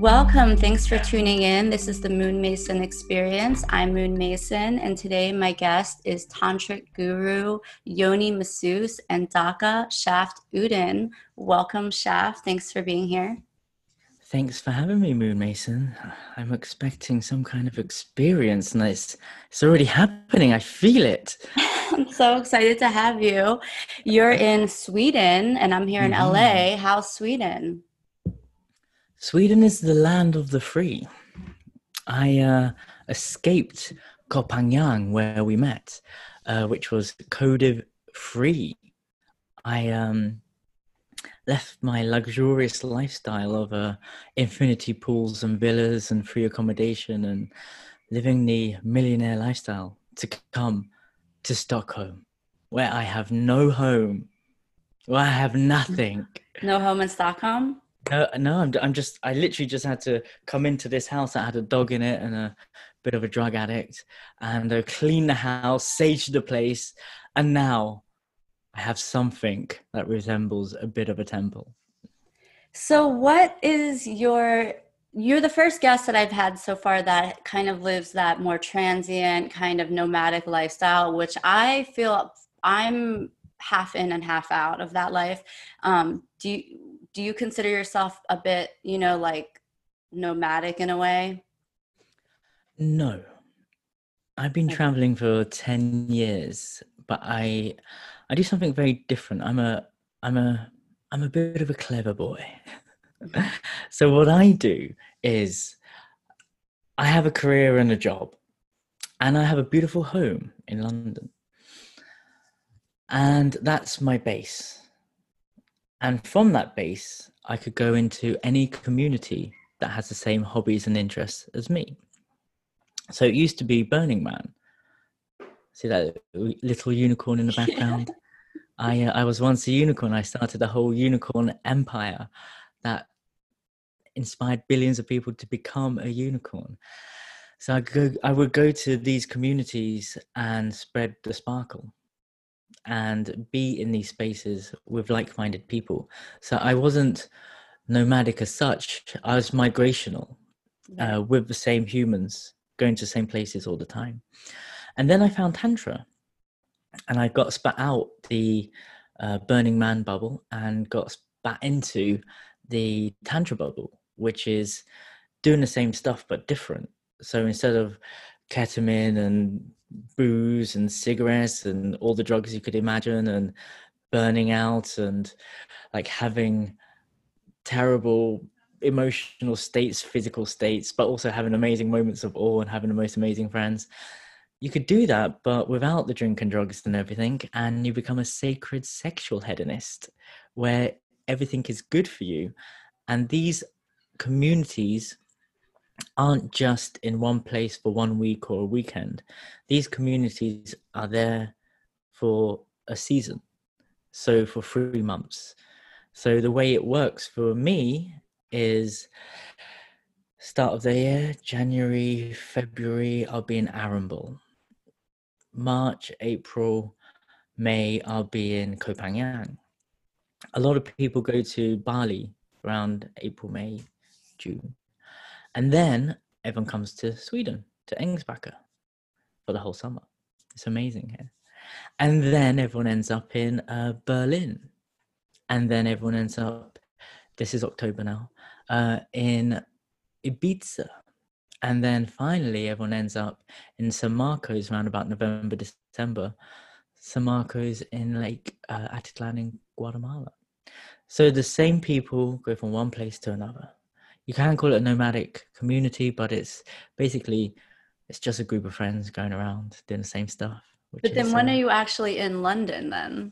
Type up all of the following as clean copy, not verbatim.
Welcome. Thanks for tuning in. This is the Moon Mason Experience. I'm Moon Mason, and today my guest is Tantric Guru Yoni Masseuse and Dhaka Shaft Udin. Welcome, Shaft. Thanks for being here. Thanks for having me, Moon Mason. I'm expecting some kind of experience, and it's already happening. I feel it. I'm so excited to have you. You're in Sweden, and I'm here in Mhm. LA. How's Sweden? Sweden is the land of the free. I escaped Kopangang, where we met, which was coded free. I left my luxurious lifestyle of infinity pools and villas and free accommodation and living the millionaire lifestyle to come to Stockholm, where I have no home, where I have nothing. No home in Stockholm? No, I literally just had to come into this house that had a dog in it and a bit of a drug addict and clean the house, sage the place. And now I have something that resembles a bit of a temple. So what is you're the first guest that I've had so far that kind of lives that more transient kind of nomadic lifestyle, which I feel I'm half in and half out of that life. Do you consider yourself a bit, like nomadic in a way? No, I've been Okay. traveling for 10 years, but I do something very different. I'm a I'm a bit of a clever boy. So what I do is I have a career and a job, and I have a beautiful home in London. And that's my base. And from that base, I could go into any community that has the same hobbies and interests as me. So it used to be Burning Man. See that little unicorn in the background? I was once a unicorn. I started a whole unicorn empire that inspired billions of people to become a unicorn. So I would go to these communities and spread the sparkle and be in these spaces with like-minded people. So I wasn't nomadic as such. I was migrational Right. with the same humans, going to the same places all the time. And then I found Tantra, and I got spat out the Burning Man bubble and got spat into the Tantra bubble, which is doing the same stuff but different. So instead of ketamine and booze and cigarettes and all the drugs you could imagine and burning out and like having terrible emotional states, physical states, but also having amazing moments of awe and having the most amazing friends. You could do that, but without the drink and drugs and everything, and you become a sacred sexual hedonist where everything is good for you. And these communities aren't just in one place for 1 week or a weekend. These communities are there for a season, so for 3 months. So the way it works for me is start of the year, January, February, I'll be in Arambol. March, April, May, I'll be in Koh Phangan. A lot of people go to Bali around April, May, June. And then everyone comes to Sweden, to Ängsbacka for the whole summer. It's amazing here. And then everyone ends up in Berlin. And then everyone ends up, this is October now, in Ibiza. And then finally, everyone ends up in San Marcos around about November, December. San Marcos in Lake Atitlan in Guatemala. So the same people go from one place to another. You can call it a nomadic community, but it's basically, it's just a group of friends going around doing the same stuff, which But then is, when are you actually in London then?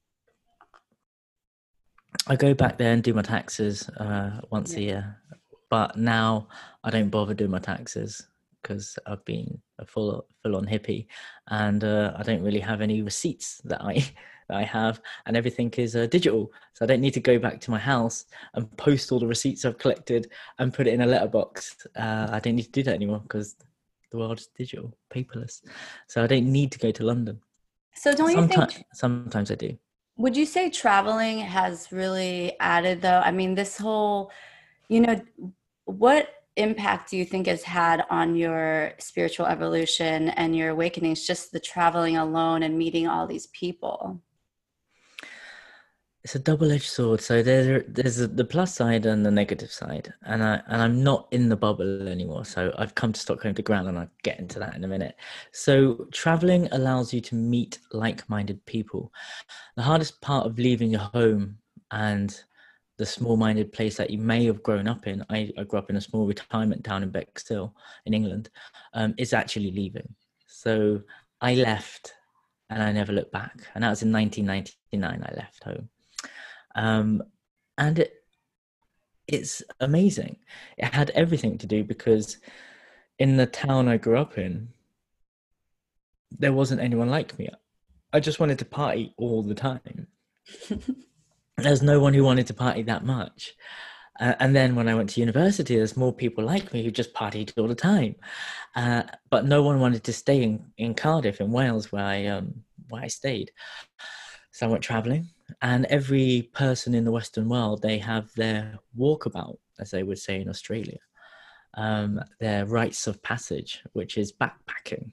I go back there and do my taxes once Yeah. a year. But now I don't bother doing my taxes because I've been a full on hippie, and I don't really have any receipts that I that I have, and everything is digital. So I don't need to go back to my house and post all the receipts I've collected and put it in a letterbox. I don't need to do that anymore because the world is digital, paperless. So I don't need to go to London. So don't you think Sometimes I do. would you say traveling has really added though? I mean, this whole, you know, what impact do you think has had on your spiritual evolution and your awakenings, just the traveling alone and meeting all these people? It's a double-edged sword. So there's the plus side and the negative side, and I'm not in the bubble anymore. So I've come to Stockholm to ground, and I'll get into that in a minute. So traveling allows you to meet like-minded people. The hardest part of leaving your home and the small-minded place that you may have grown up in. I grew up in a small retirement town in Bexhill in England. Is actually leaving. So I left, and I never looked back. And that was in 1999. I left home. Um, and it's amazing. It had everything to do because in the town I grew up in, there wasn't anyone like me. I just wanted to party all the time. There's no one who wanted to party that much. And then when I went to university, there's more people like me who just partied all the time. But no one wanted to stay in Cardiff, in Wales, where I stayed. So I went traveling, and every person in the Western world, they have their walkabout, as they would say in Australia, their rites of passage, which is backpacking.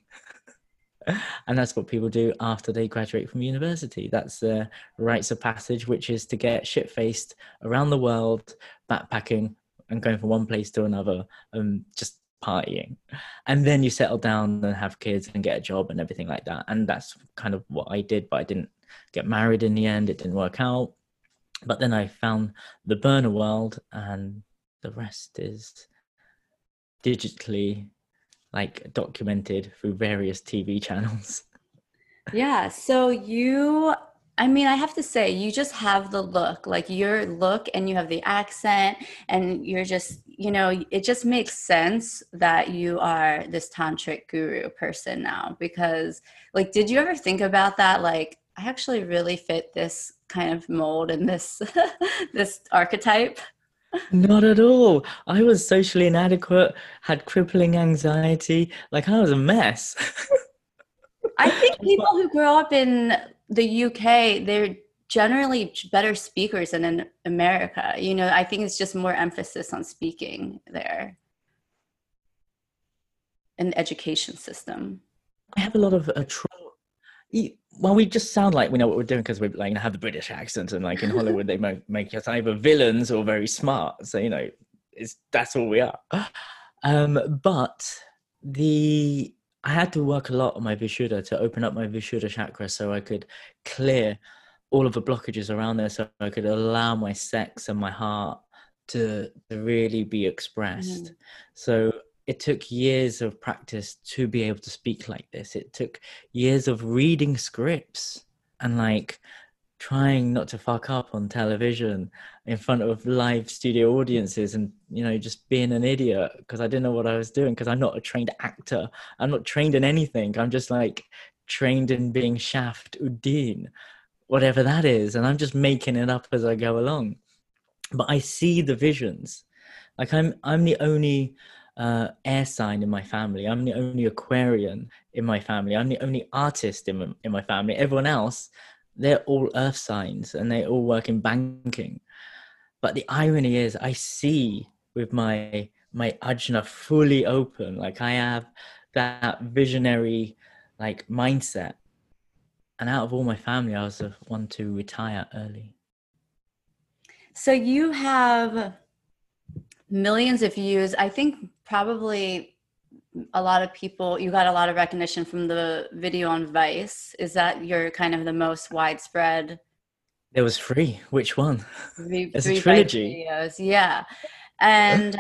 And that's what people do after they graduate from university. That's their rites of passage, which is to get shit-faced around the world, backpacking and going from one place to another, just partying. And then you settle down and have kids and get a job and everything like that. And that's kind of what I did, but I didn't get married in the end. It didn't work out. But then I found the burner world, and the rest is digitally documented through various TV channels. Yeah. So I mean, I have to say, you just have the look, like your look, and you have the accent, and you're just, it just makes sense that you are this tantric guru person now. Because, like, did you ever think about that? Like, I actually really fit this kind of mold and this this archetype. Not at all. I was socially inadequate, had crippling anxiety. Like, I was a mess. I think people who grow up in the UK, they're generally better speakers than in America. I think it's just more emphasis on speaking there in the education system. I have a lot of trauma. Well, we just sound like we know what we're doing because we have the British accent, and in Hollywood they make us either villains or very smart. So that's all we are. But I had to work a lot on my Vishuddha to open up my Vishuddha chakra so I could clear all of the blockages around there, so I could allow my sex and my heart to really be expressed. So it took years of practice to be able to speak like this. It took years of reading scripts and trying not to fuck up on television in front of live studio audiences, and just being an idiot because I didn't know what I was doing, because I'm not a trained actor. I'm not trained in anything. I'm just trained in being Shaft Uddin, whatever that is, and I'm just making it up as I go along. But I see the visions. I'm the only air sign in my family. I'm the only Aquarian in my family. I'm the only artist in my family. Everyone else, they're all earth signs, and they all work in banking. But the irony is, I see with my ajna fully open. I have that visionary mindset. And out of all my family, I was the one to retire early. So you have millions of views. I think probably a lot of people, you got a lot of recognition from the video on Vice. Is that your kind of the most widespread? There was 3. Which one? It's a trilogy. Videos. Yeah. And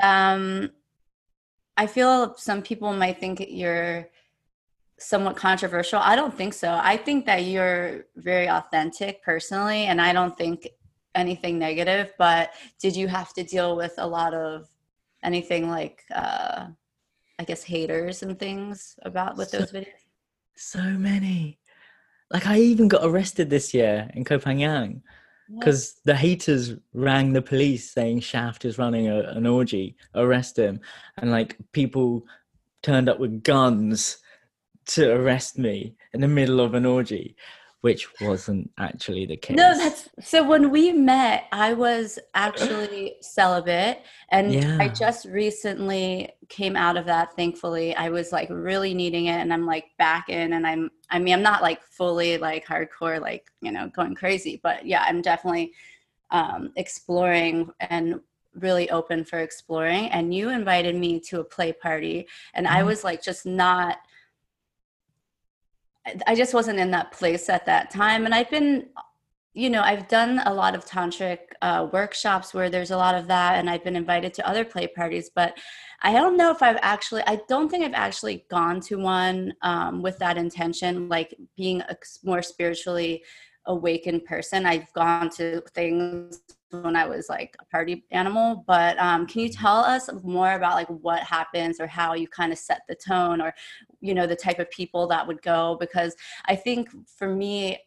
I feel some people might think you're somewhat controversial. I don't think so. I think that you're very authentic personally, and I don't think anything negative. But did you have to deal with a lot of anything I guess haters and things with those videos? So many. I even got arrested this year in Koh Phangan because the haters rang the police saying Shaft is running an orgy, arrest him. And people turned up with guns to arrest me in the middle of an orgy, which wasn't actually the No, case. that's so when we met, I was actually celibate, and I Yeah. just recently came out of that, thankfully. I was like really needing it, and I'm like back in, and I mean, I'm not like fully like hardcore, like, going crazy, but yeah, I'm definitely exploring and really open for exploring. And you invited me to a play party, and I Mhm. was like just not, I just wasn't in that place at that time. And I've done a lot of tantric workshops where there's a lot of that, and I've been invited to other play parties, but I don't think I've actually gone to one with that intention, like being a more spiritually awakened person. I've gone to things when I was like a party animal, but can you tell us more about like what happens or how you kind of set the tone, or, the type of people that would go? Because I think for me,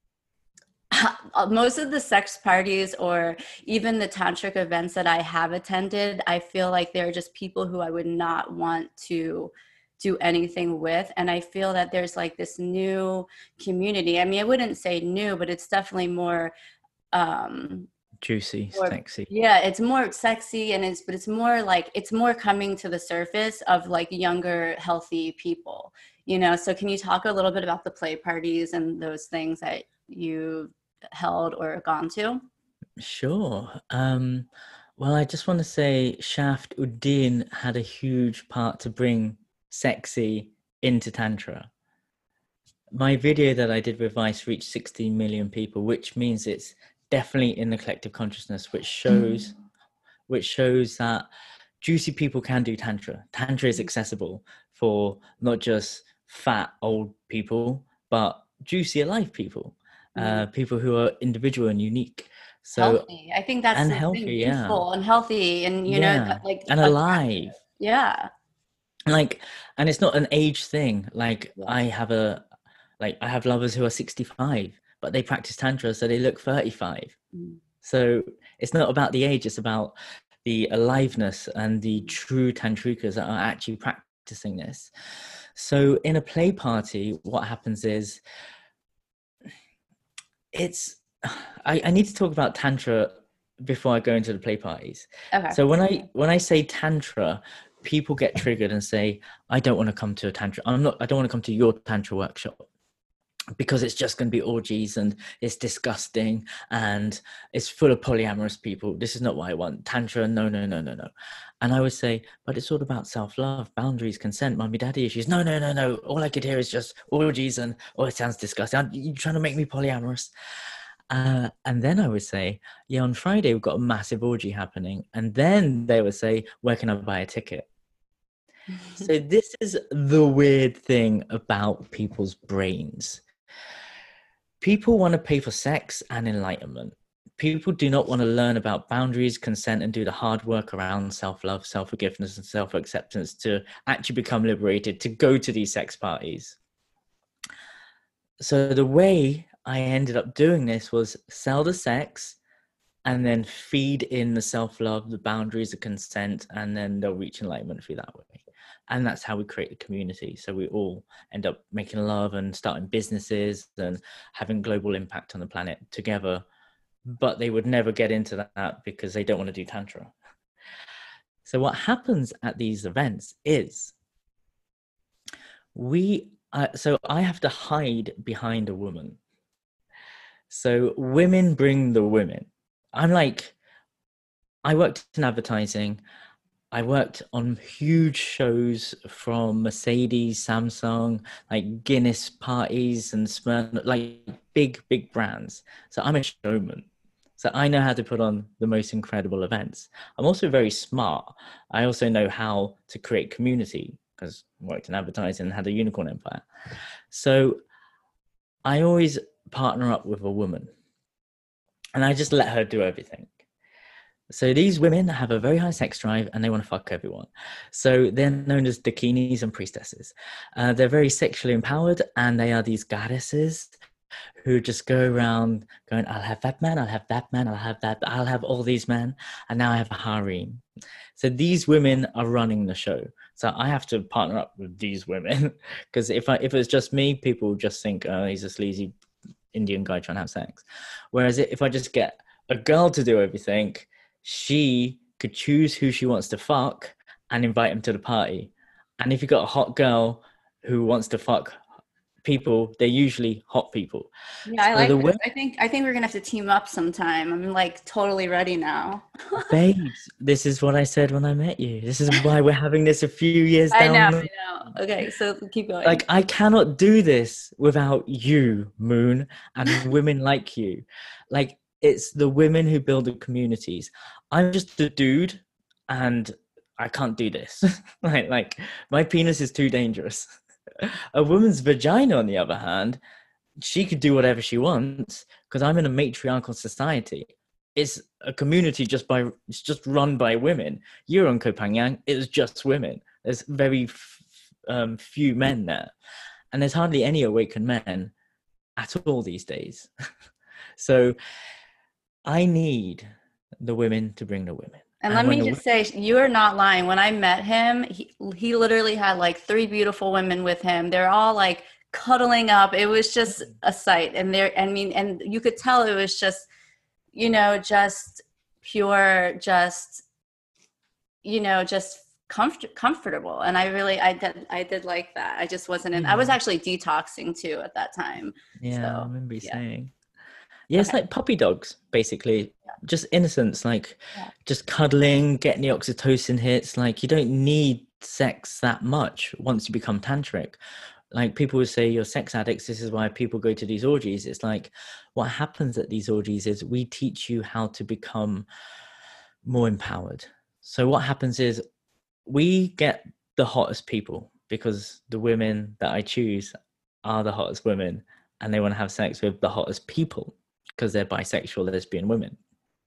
most of the sex parties or even the tantric events that I have attended, I feel like they're just people who I would not want to do anything with. And I feel that there's like this new community. I mean, I wouldn't say new, but it's definitely um Juicy, more, sexy. yeah, it's more sexy, and it's more like it's more coming to the surface of like younger, healthy people. So can you talk a little bit about the play parties and those things that you held or gone to? Sure. Well, I just want to say Shaft Uddin had a huge part to bring sexy into Tantra. My video that I did with Vice reached 16 million people, which means it's definitely in the collective consciousness, which shows that juicy people can do Tantra. Tantra is accessible for not just fat old people, but juicy alive people, Mm. people who are individual and unique. So, Healthy. I think that's and the thing. healthy, yeah. Youthful and healthy, and Yeah. like And attractive. alive. Yeah. Like, and it's not an age thing. Like Yeah. I have lovers who are 65, but they practice Tantra, so they look 35. Mm. So it's not about the age, it's about the aliveness and the Mm. true tantrikas that are actually practicing this. So in a play party, what happens is it's I need to talk about tantra before I go into the play parties. Okay. So when I say tantra, people get triggered and say, I don't want to come to a tantra. I don't want to come to your tantra workshop because it's just going to be orgies and it's disgusting and it's full of polyamorous people. This is not what I want. Tantra, no, no, no, no, no. And I would say, but it's all about self-love, boundaries, consent, mummy, daddy issues. No, no, no, no. All I could hear is just orgies and, oh, it sounds disgusting. You're trying to make me polyamorous. And then I would say, yeah, on Friday, we've got a massive orgy happening. And then they would say, where can I buy a ticket? So this is the weird thing about people's brains. People want to pay for sex and enlightenment. People do not want to learn about boundaries, consent, and do the hard work around self love, self forgiveness, and self acceptance to actually become liberated to go to these sex parties. So, the way I ended up doing this was sell the sex and then feed in the self love, the boundaries, the consent, and then they'll reach enlightenment through that way. And that's how we create a community. So we all end up making love and starting businesses and having global impact on the planet together. But they would never get into that because they don't want to do Tantra. So what happens at these events is so I have to hide behind a woman. So women bring the women. I worked in advertising. I worked on huge shows from Mercedes, Samsung, like Guinness parties and Smyrna, like big, big brands. So I'm a showman. So I know how to put on the most incredible events. I'm also very smart. I also know how to create community because I worked in advertising and had a unicorn empire. So I always partner up with a woman and I just let her do everything. So these women have a very high sex drive and they want to fuck everyone. So they're known as dakinis and priestesses. They're very sexually empowered and they are these goddesses who just go around going, I'll have that man, I'll have that man, I'll have all these men, and now I have a harem. So these women are running the show. So I have to partner up with these women because if it was just me, people would just think, oh, he's a sleazy Indian guy trying to have sex. Whereas if I just get a girl to do everything, she could choose who she wants to fuck and invite him to the party. And if you got a hot girl who wants to fuck people, they're usually hot people. Yeah, I So the like way, this. I think we're gonna have to team up sometime. I'm like totally ready now. babes, this is what I said when I met you. This is why we're having this a few years I know, down. I know. Okay, so keep going. Like, I cannot do this without you, Moon, and women like you. Like, it's the women who build the communities. I'm just a dude, and I can't do this. Like my penis is too dangerous. A woman's vagina, on the other hand, she could do whatever she wants because I'm in a matriarchal society. It's a community it's just run by women. You're on Koh Phangan, it's just women. There's very few men there, and there's hardly any awakened men at all these days. So I need the women to bring the women. And let me just say, you are not lying. When I met him, he literally had like 3 beautiful women with him. They're all like cuddling up. It was just a sight. And and you could tell it was just, just pure, just, just comfortable. And I did like that. I just wasn't in, I was actually detoxing too at that time. Yeah, so, I remember you saying. Yeah, it's like puppy dogs, basically. Just innocence, like just cuddling, getting the oxytocin hits. Like, you don't need sex that much once you become tantric. Like, people would say you're sex addicts. This is why people go to these orgies. It's like, what happens at these orgies is we teach you how to become more empowered. So what happens is we get the hottest people because the women that I choose are the hottest women, and they want to have sex with the hottest people because they're bisexual lesbian women.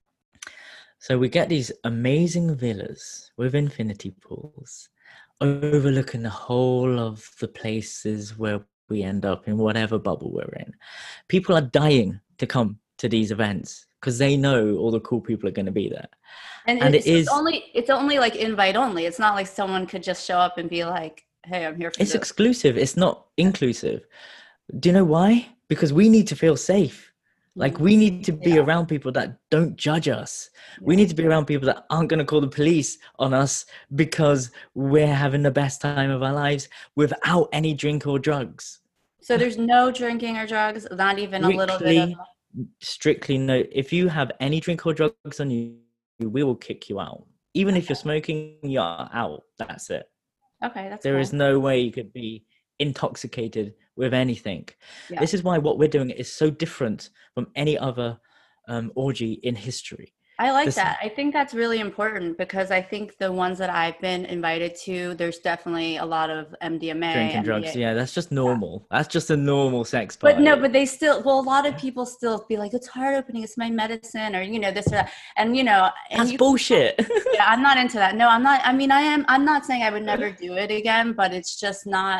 So we get these amazing villas with infinity pools overlooking the whole of the places where we end up in whatever bubble we're in. People are dying to come to these events because they know all the cool people are going to be there. And it's only like invite only. It's not like someone could just show up and be like, hey, I'm here for It's this. exclusive. It's not inclusive. Do you know why? Because we need to feel safe. Like, we need to be around people that don't judge us. We need to be around people that aren't going to call the police on us because we're having the best time of our lives without any drink or drugs. So there's no drinking or drugs, not even a little bit of... Strictly no. If you have any drink or drugs on you, we will kick you out. Even if you're smoking, you're out. That's it. Okay, that's There cool. is no way you could be intoxicated with anything. This is why what we're doing is so different from any other orgy in history. I like that. I think that's really important because I think the ones that I've been invited to, there's definitely a lot of MDMA. Drinking drugs, yeah, that's just normal. That's just a normal sex party. But no, but they still, a lot of people still be like, it's heart opening, it's my medicine, or, this or that. And, that's bullshit. Yeah, I'm not into that. No, I'm not. I mean, I'm not saying I would never do it again, but it's just not.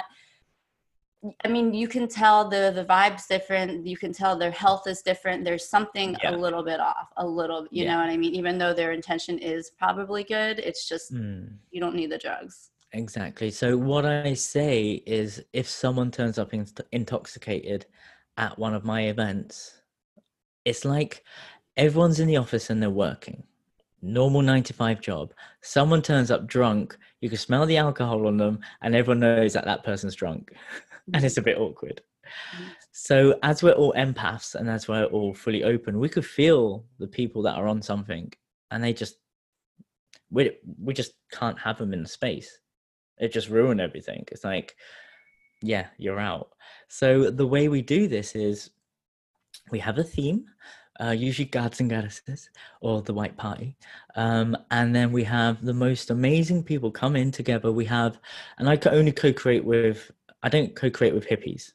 I mean, you can tell the vibe's different. You can tell their health is different. There's something a little bit off, you know what I mean? Even though their intention is probably good, it's just, you don't need the drugs. Exactly. So what I say is, if someone turns up intoxicated at one of my events, it's like everyone's in the office and they're working. Normal 9-to-5 job. Someone turns up drunk, you can smell the alcohol on them, and everyone knows that person's drunk. And it's a bit awkward. So as we're all empaths and as we're all fully open, we could feel the people that are on something, and we just can't have them in the space. It just ruin everything. It's like, yeah, you're out. So the way we do this is we have a theme, usually gods and goddesses or the white party. And then we have the most amazing people come in together. And I can only I don't co-create with hippies.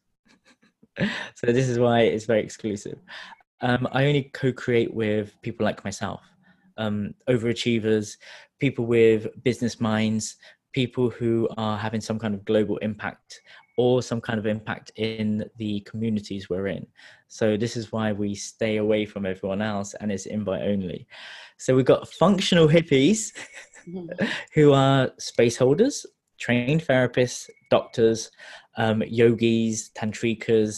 So this is why it's very exclusive. I only co-create with people like myself, overachievers, people with business minds, people who are having some kind of global impact or some kind of impact in the communities we're in. So this is why we stay away from everyone else, and it's invite only. So we've got functional hippies who are space holders, trained therapists, doctors, yogis, tantrikas,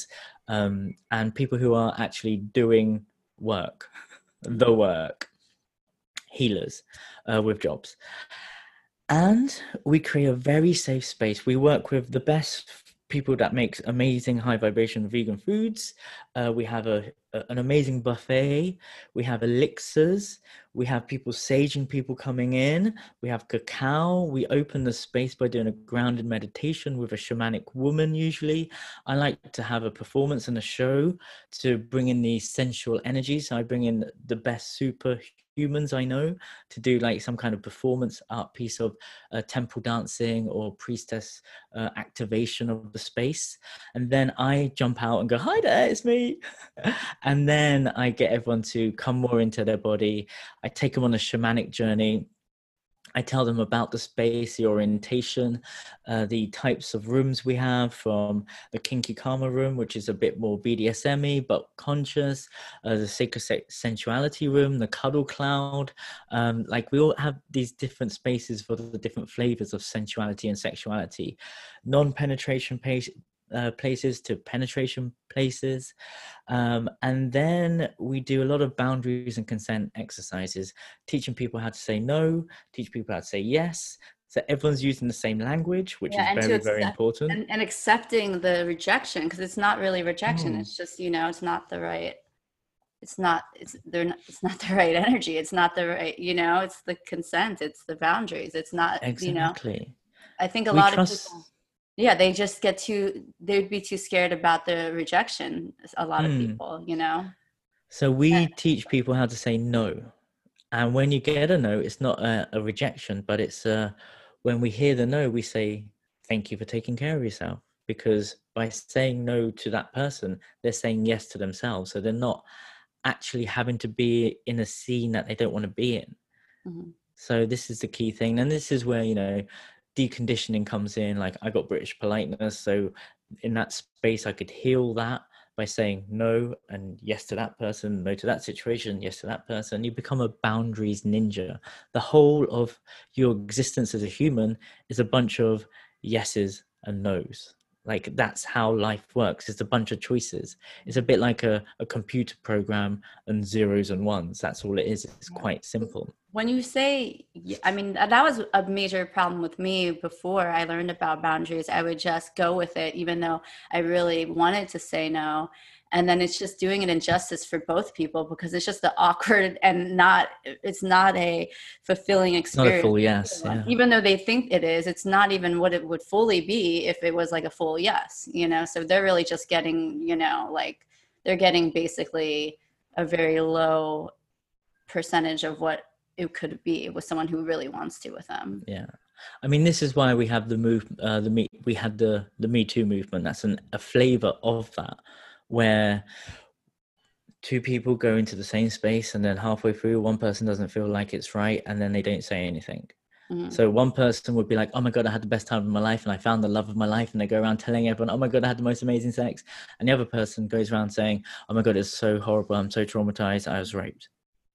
and people who are actually doing work, the work, healers with jobs. And we create a very safe space. We work with the best people that makes amazing high vibration vegan foods. We have an amazing buffet. We have elixirs. We have people saging people coming in. We have cacao. We open the space by doing a grounded meditation with a shamanic woman usually. I like to have a performance and a show to bring in the sensual energy. So I bring in the best superhumans I know to do like some kind of performance art piece of temple dancing or priestess activation of the space. And then I jump out and go, hi there, it's me. And then I get everyone to come more into their body. I take them on a shamanic journey. I tell them about the space, the orientation, the types of rooms we have, from the Kinky Karma room, which is a bit more BDSM-y but conscious, the sacred sensuality room, the Cuddle Cloud. Like we all have these different spaces for the different flavors of sensuality and sexuality. Non-penetration places to penetration places. And then we do a lot of boundaries and consent exercises, teaching people how to say no, teach people how to say yes. So everyone's using the same language, which is And to very, very accept important. and accepting the rejection, because it's not really rejection. Mm, It's just, it's not the right, it's not the right energy. It's not the right, it's the consent, it's the boundaries. It's not, exactly. I think a We lot of people, trust. yeah, they just they'd be too scared about the rejection. A lot of Mm. people. So we teach people how to say no. And when you get a no, it's not a rejection, but it's when we hear the no, we say, thank you for taking care of yourself. Because by saying no to that person, they're saying yes to themselves. So they're not actually having to be in a scene that they don't want to be in. Mhm. So this is the key thing. And this is where, deconditioning comes in. Like I got British politeness. So in that space, I could heal that by saying no and yes to that person, no to that situation, yes to that person. You become a boundaries ninja. The whole of your existence as a human is a bunch of yeses and nos. Like that's how life works. It's a bunch of choices. It's a bit like a computer program and zeros and ones. That's all it is. It's quite simple. When you say, I mean, that was a major problem with me before I learned about boundaries. I would just go with it, even though I really wanted to say no. And then it's just doing an injustice for both people, because it's just the awkward and it's not a fulfilling Not a experience. full yes. Yeah. Even though they think it is, it's not even what it would fully be if it was like a full yes. So they're really just getting, like they're getting basically a very low percentage of what it could be with someone who really wants to with them. Yeah. I mean, this is why we have we had the Me Too movement. That's a flavor of that, where two people go into the same space and then halfway through, one person doesn't feel like it's right, and then they don't say anything. Mm-hmm. So one person would be like, oh my God, I had the best time of my life and I found the love of my life. And they go around telling everyone, oh my God, I had the most amazing sex. And the other person goes around saying, oh my God, it's so horrible. I'm so traumatized. I was raped.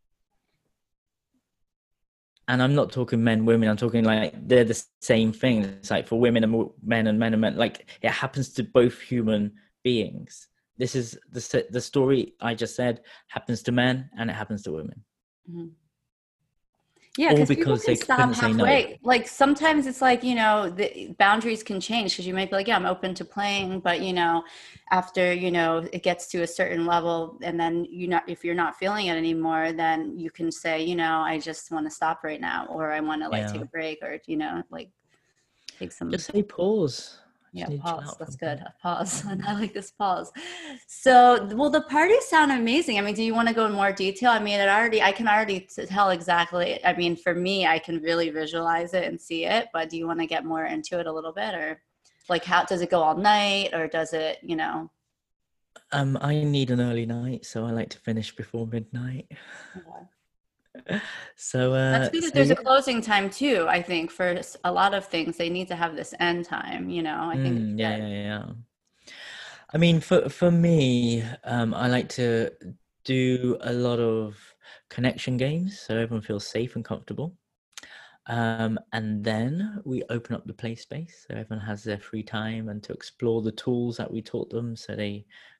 And I'm not talking men, women. I'm talking like they're the same thing. It's like for women and men and men and men. Like it happens to both human beings. This is the story I just said happens to men and it happens to women. Mm-hmm. Yeah, All because people because can they stop couldn't say no. halfway. Like sometimes it's like, the boundaries can change, because you might be like, yeah, I'm open to playing, but after, it gets to a certain level, and then if you're not feeling it anymore, then you can say, I just want to stop right now, or I want to like take Yeah. a break, or like take some. Just say pause. Yeah, Just need to chill pause. out for That's a good. bit. A pause. I like this pause. So, well, the parties sound amazing. I mean, do you want to go in more detail? I mean, I can already tell exactly. I mean, for me, I can really visualize it and see it, but do you want to get more into it a little bit, or like how does it go all night, or does it? I need an early night, so I like to finish before midnight. Okay. So That's good that so there's a yeah. closing time too. I think for a lot of things, they need to have this end time. I think it's Yeah, good. yeah, yeah. I mean, for me, I like to do a lot of connection games, so everyone feels safe and comfortable. And then we open up the play space, so everyone has their free time and to explore the tools that we taught them, so they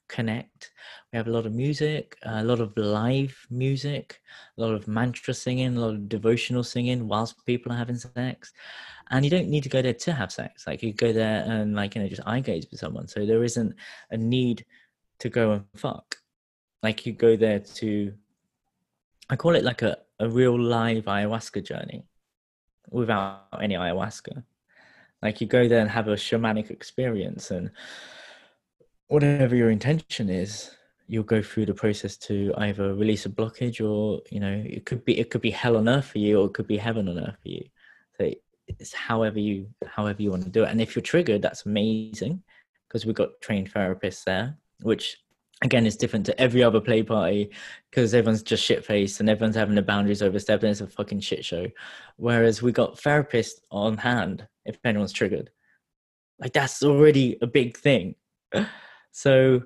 connect. We have a lot of music, a lot of live music, a lot of mantra singing, a lot of devotional singing whilst people are having sex. And you don't need to go there to have sex. Like you go there and like, you know, just eye gaze with someone. So there isn't a need to go and fuck. Like you go there to, I call it like a real live ayahuasca journey without any ayahuasca. Like you go there and have a shamanic experience, and whatever your intention is, you'll go through the process to either release a blockage, or, you know, it could be hell on earth for you, or it could be heaven on earth for you. So it's however you want to do it. And if you're triggered, that's amazing, because we've got trained therapists there, which again is different to every other play party, because everyone's just shit-faced and everyone's having the boundaries overstepped and it's a fucking shit show. Whereas we got therapists on hand if anyone's triggered. Like that's already a big thing. So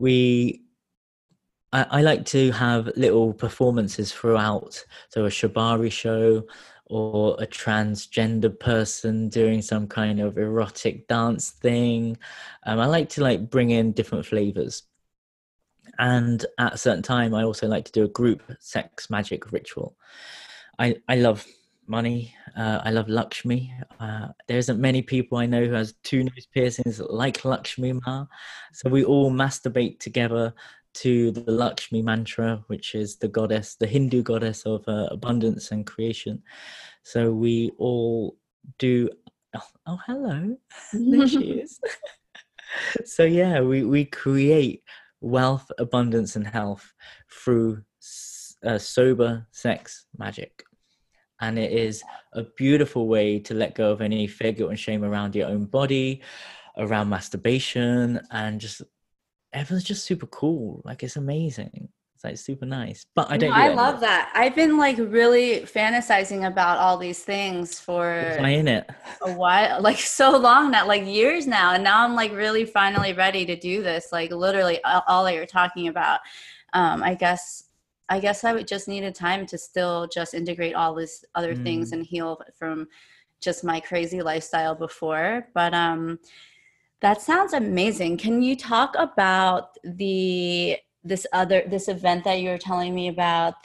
I like to have little performances throughout. So a shibari show, or a transgender person doing some kind of erotic dance thing. I like to like bring in different flavors. And at a certain time, I also like to do a group sex magic ritual. I love money. I love Lakshmi. There isn't many people I know who has 2 nose piercings like Lakshmi Ma. So we all masturbate together to the Lakshmi mantra, which is the goddess, the Hindu goddess of abundance and creation. So we all do. Oh, hello. There she is. So yeah, we create wealth, abundance, and health through sober sex magic. And it is a beautiful way to let go of any fear, guilt, and shame around your own body, around masturbation, and just everyone's just super cool. Like it's amazing. It's like super nice. But I don't do it I anymore. love that. I've been like really fantasizing about all these things for Was I in it? a while, like so long now, like years now. And now I'm like really finally ready to do this. Like literally all that you're talking about. I guess I would just needed time to still just integrate all these other things and heal from just my crazy lifestyle before. But that sounds amazing. Can you talk about this event that you were telling me about,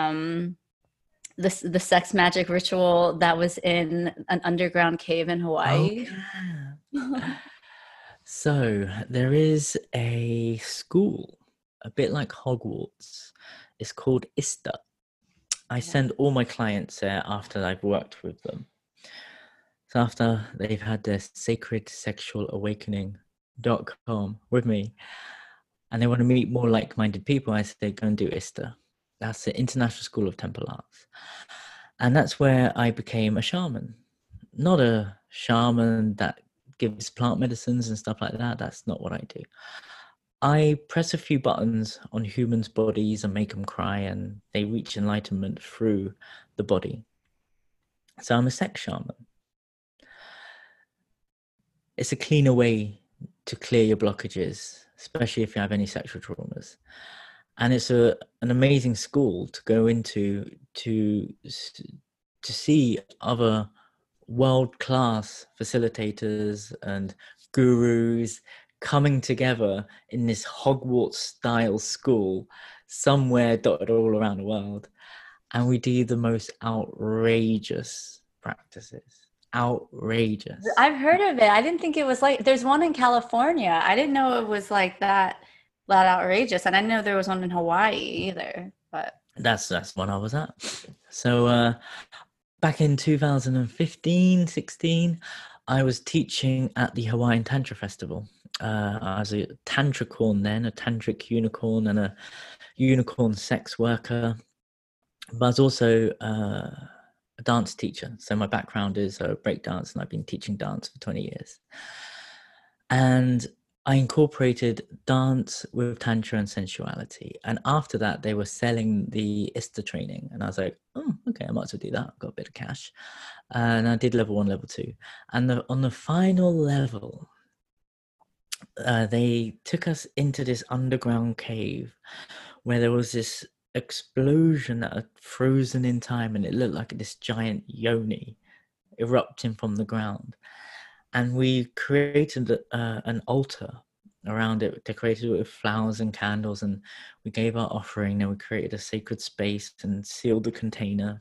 the sex magic ritual that was in an underground cave in Oh, Hawaii? yeah. So there is a school, a bit like Hogwarts. It's called ISTA. I send all my clients there after I've worked with them. So after they've had their sacred sexual awakening.com with me, and they want to meet more like-minded people, I say, go and do ISTA. That's the International School of Temple Arts. And that's where I became a shaman. Not a shaman that gives plant medicines and stuff like that. That's not what I do. I press a few buttons on humans' bodies and make them cry, and they reach enlightenment through the body. So I'm a sex shaman. It's a cleaner way to clear your blockages, especially if you have any sexual traumas. And it's an amazing school to go into to see other world-class facilitators and gurus coming together in this Hogwarts-style school somewhere dotted all around the world. And we do the most outrageous practices. Outrageous. I've heard of it. I didn't think it was like, there's one in California. I didn't know it was like that outrageous. And I didn't know there was one in Hawaii either, but That's one I was at. So back in 2015, 16, I was teaching at the Hawaiian Tantra Festival. I was a tantricorn then, a tantric unicorn and a unicorn sex worker. But I was also a dance teacher. So my background is breakdance, and I've been teaching dance for 20 years. And I incorporated dance with tantra and sensuality. And after that, they were selling the ISTA training. And I was like, oh, okay, I might as well do that. I've got a bit of cash. And I did level 1, level 2. And on the final level, they took us into this underground cave where there was this explosion that had frozen in time, and it looked like this giant yoni erupting from the ground. And we created an altar around it, decorated it with flowers and candles, and we gave our offering. Then we created a sacred space and sealed the container.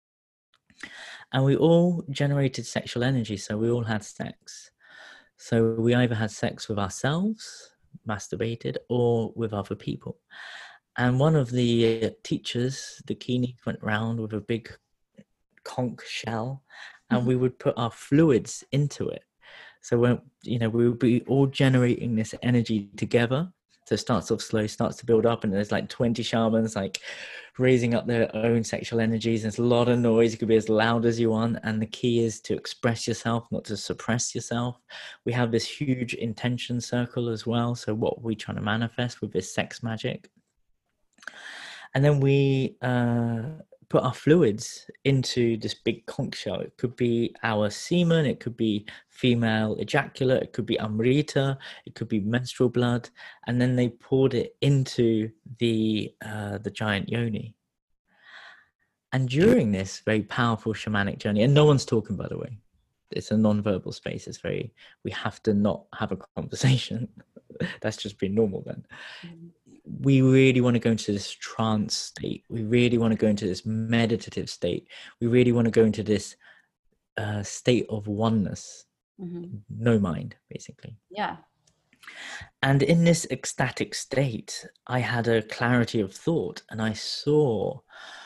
And we all generated sexual energy, so we all had sex. So we either had sex with ourselves, masturbated, or with other people. And one of the teachers, the Kini, went round with a big conch shell, and we would put our fluids into it. So when, you know, we would be all generating this energy together. So it starts off slow, starts to build up, and there's like 20 shamans like raising up their own sexual energies. There's a lot of noise. You could be as loud as you want. And the key is to express yourself, not to suppress yourself. We have this huge intention circle as well. So what we're trying to manifest with this sex magic. And then we put our fluids into this big conch shell. It could be our semen, it could be female ejaculate, it could be amrita, it could be menstrual blood, and then they poured it into the giant yoni. And during this very powerful shamanic journey, and no one's talking, by the way, it's a non-verbal space. It's very, we have to not have a conversation. That's just been normal then. We really want to go into this trance state. We really want to go into this meditative state. We really want to go into this state of oneness, no mind, basically. Yeah. And in this ecstatic state, I had a clarity of thought, and I saw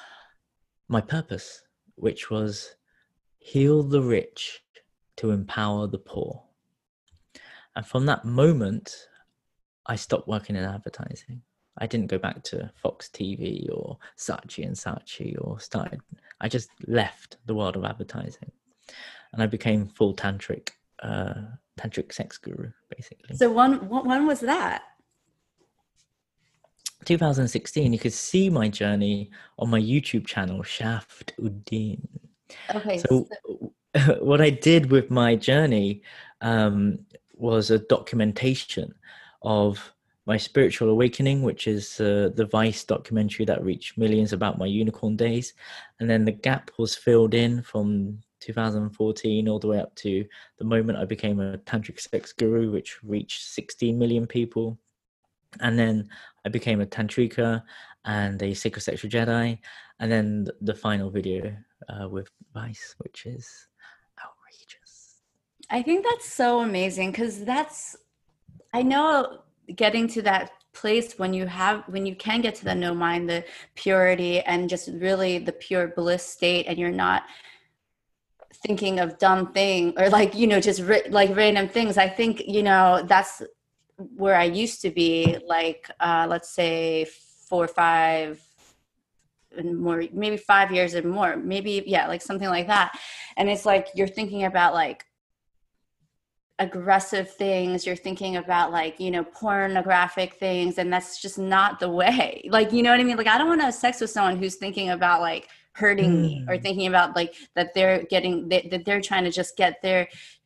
my purpose, which was heal the rich to empower the poor. And from that moment, I stopped working in advertising. I didn't go back to Fox TV or Saatchi and Saatchi I just left the world of advertising, and I became full tantric sex guru, basically. So when was that? 2016. You could see my journey on my YouTube channel, Shaft Uddin. Okay. So what I did with my journey was a documentation of my spiritual awakening, which is the Vice documentary that reached millions about my unicorn days. And then the gap was filled in from 2014 all the way up to the moment I became a tantric sex guru, which reached 16 million people. And then I became a tantrika and a sacred sexual Jedi. And then the final video with Vice, which is outrageous. I think that's so amazing, because I know getting to that place when you can get to the no mind, the purity, and just really the pure bliss state, and you're not thinking of dumb thing or like, you know, just like random things. I think, you know, that's where I used to be, like let's say 4 or 5 and more, maybe 5 years and more, maybe, yeah, like something like that. And it's like you're thinking about like aggressive things, you're thinking about like, you know, pornographic things, and that's just not the way. Like, you know what I mean? Like, I don't want to have sex with someone who's thinking about like hurting me, or thinking about like that they're trying to just get their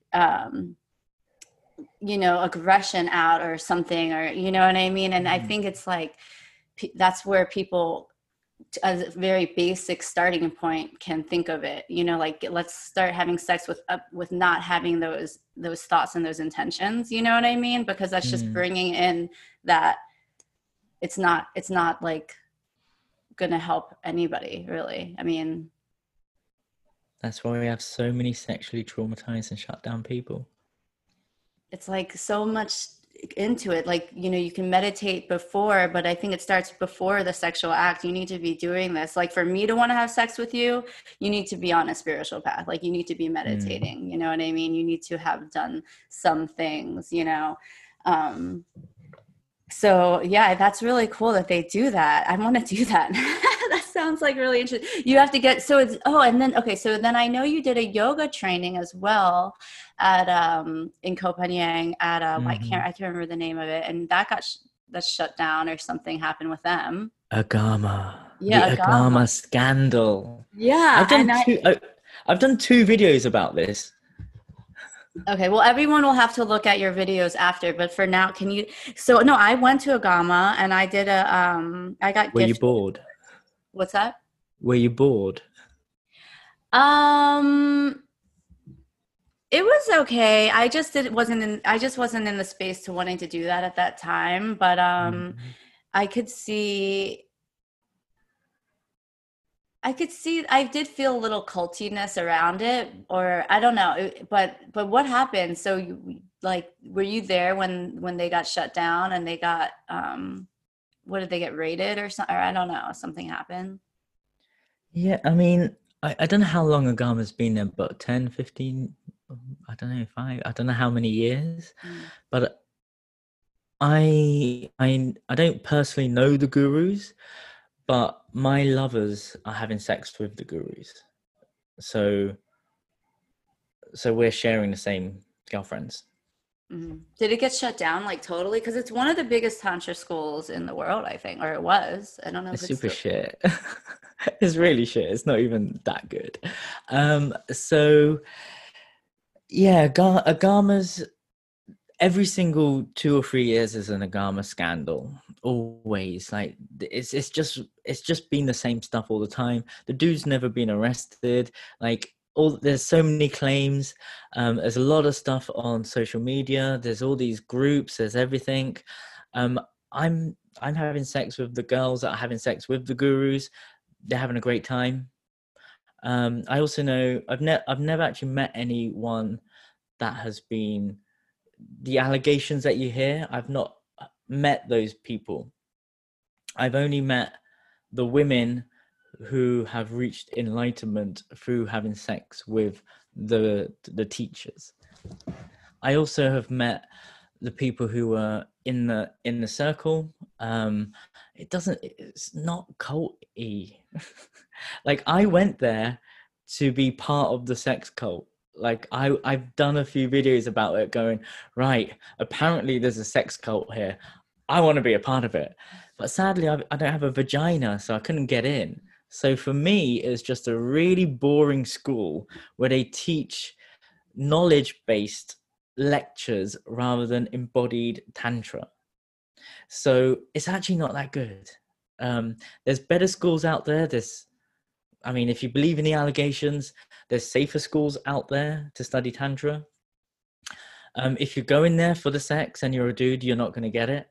you know, aggression out or something, or you know what I mean? And I think it's like that's where people, as a very basic starting point, can think of it, you know, like let's start having sex with not having those thoughts and those intentions, you know what I mean? Because that's just bringing in that it's not like gonna help anybody, really. I mean, that's why we have so many sexually traumatized and shut down people. It's like so much into it. Like, you know, you can meditate before, but I think it starts before the sexual act. You need to be doing this. Like, for me to want to have sex with you, you need to be on a spiritual path. Like, you need to be meditating, you know what I mean? You need to have done some things, you know? So yeah, that's really cool that they do that. I want to do that. That sounds like really interesting. You have to get, so it's, and then, okay. So then I know you did a yoga training as well at, in Koh Phangan at, I can't remember the name of it. And that got, that's shut down, or something happened with them. Agama. Yeah. The Agama scandal. Yeah. I've done 2 videos about this. Okay, well, everyone will have to look at your videos after, but for now, can you, so no, I went to Agama and I did I got Were you bored? What's that? Were you bored? It was okay. I just wasn't in the space to wanting to do that at that time, but Mhm. I could see I did feel a little cultiness around it, or I don't know, but what happened? So you like were you there when they got shut down and they got what did they get raided or something? Or I don't know, something happened. Yeah, I mean, I don't know how long Agama's been there, but 10, 15, I don't know, five, I don't know how many years, Mm. but I don't personally know the gurus, but my lovers are having sex with the gurus. So we're sharing the same girlfriends. Mhm. Did it get shut down like totally? Because it's one of the biggest tantra schools in the world, I think, or it was. I don't know if It's it's super still. shit. It's really shit. It's not even that good. So yeah, Agama's every single 2 or 3 years is an Agama scandal. Always, like it's just been the same stuff all the time. The dude's never been arrested. Like all there's so many claims. There's a lot of stuff on social media. There's all these groups. There's everything. Um, I'm having sex with the girls that are having sex with the gurus. They're having a great time. I also know I've never actually met anyone that has been the allegations that you hear. I've not met those people. I've only met the women who have reached enlightenment through having sex with the teachers. I also have met the people who were in the circle. It's not culty. Like I went there to be part of the sex cult. Like I've done a few videos about it going, right, apparently there's a sex cult here. I want to be a part of it. But sadly I don't have a vagina, so I couldn't get in. So for me, it's just a really boring school where they teach knowledge based lectures rather than embodied tantra. So it's actually not that good. There's better schools out there. I mean, if you believe in the allegations, there's safer schools out there to study tantra. If you're going there for the sex and you're a dude, you're not going to get it.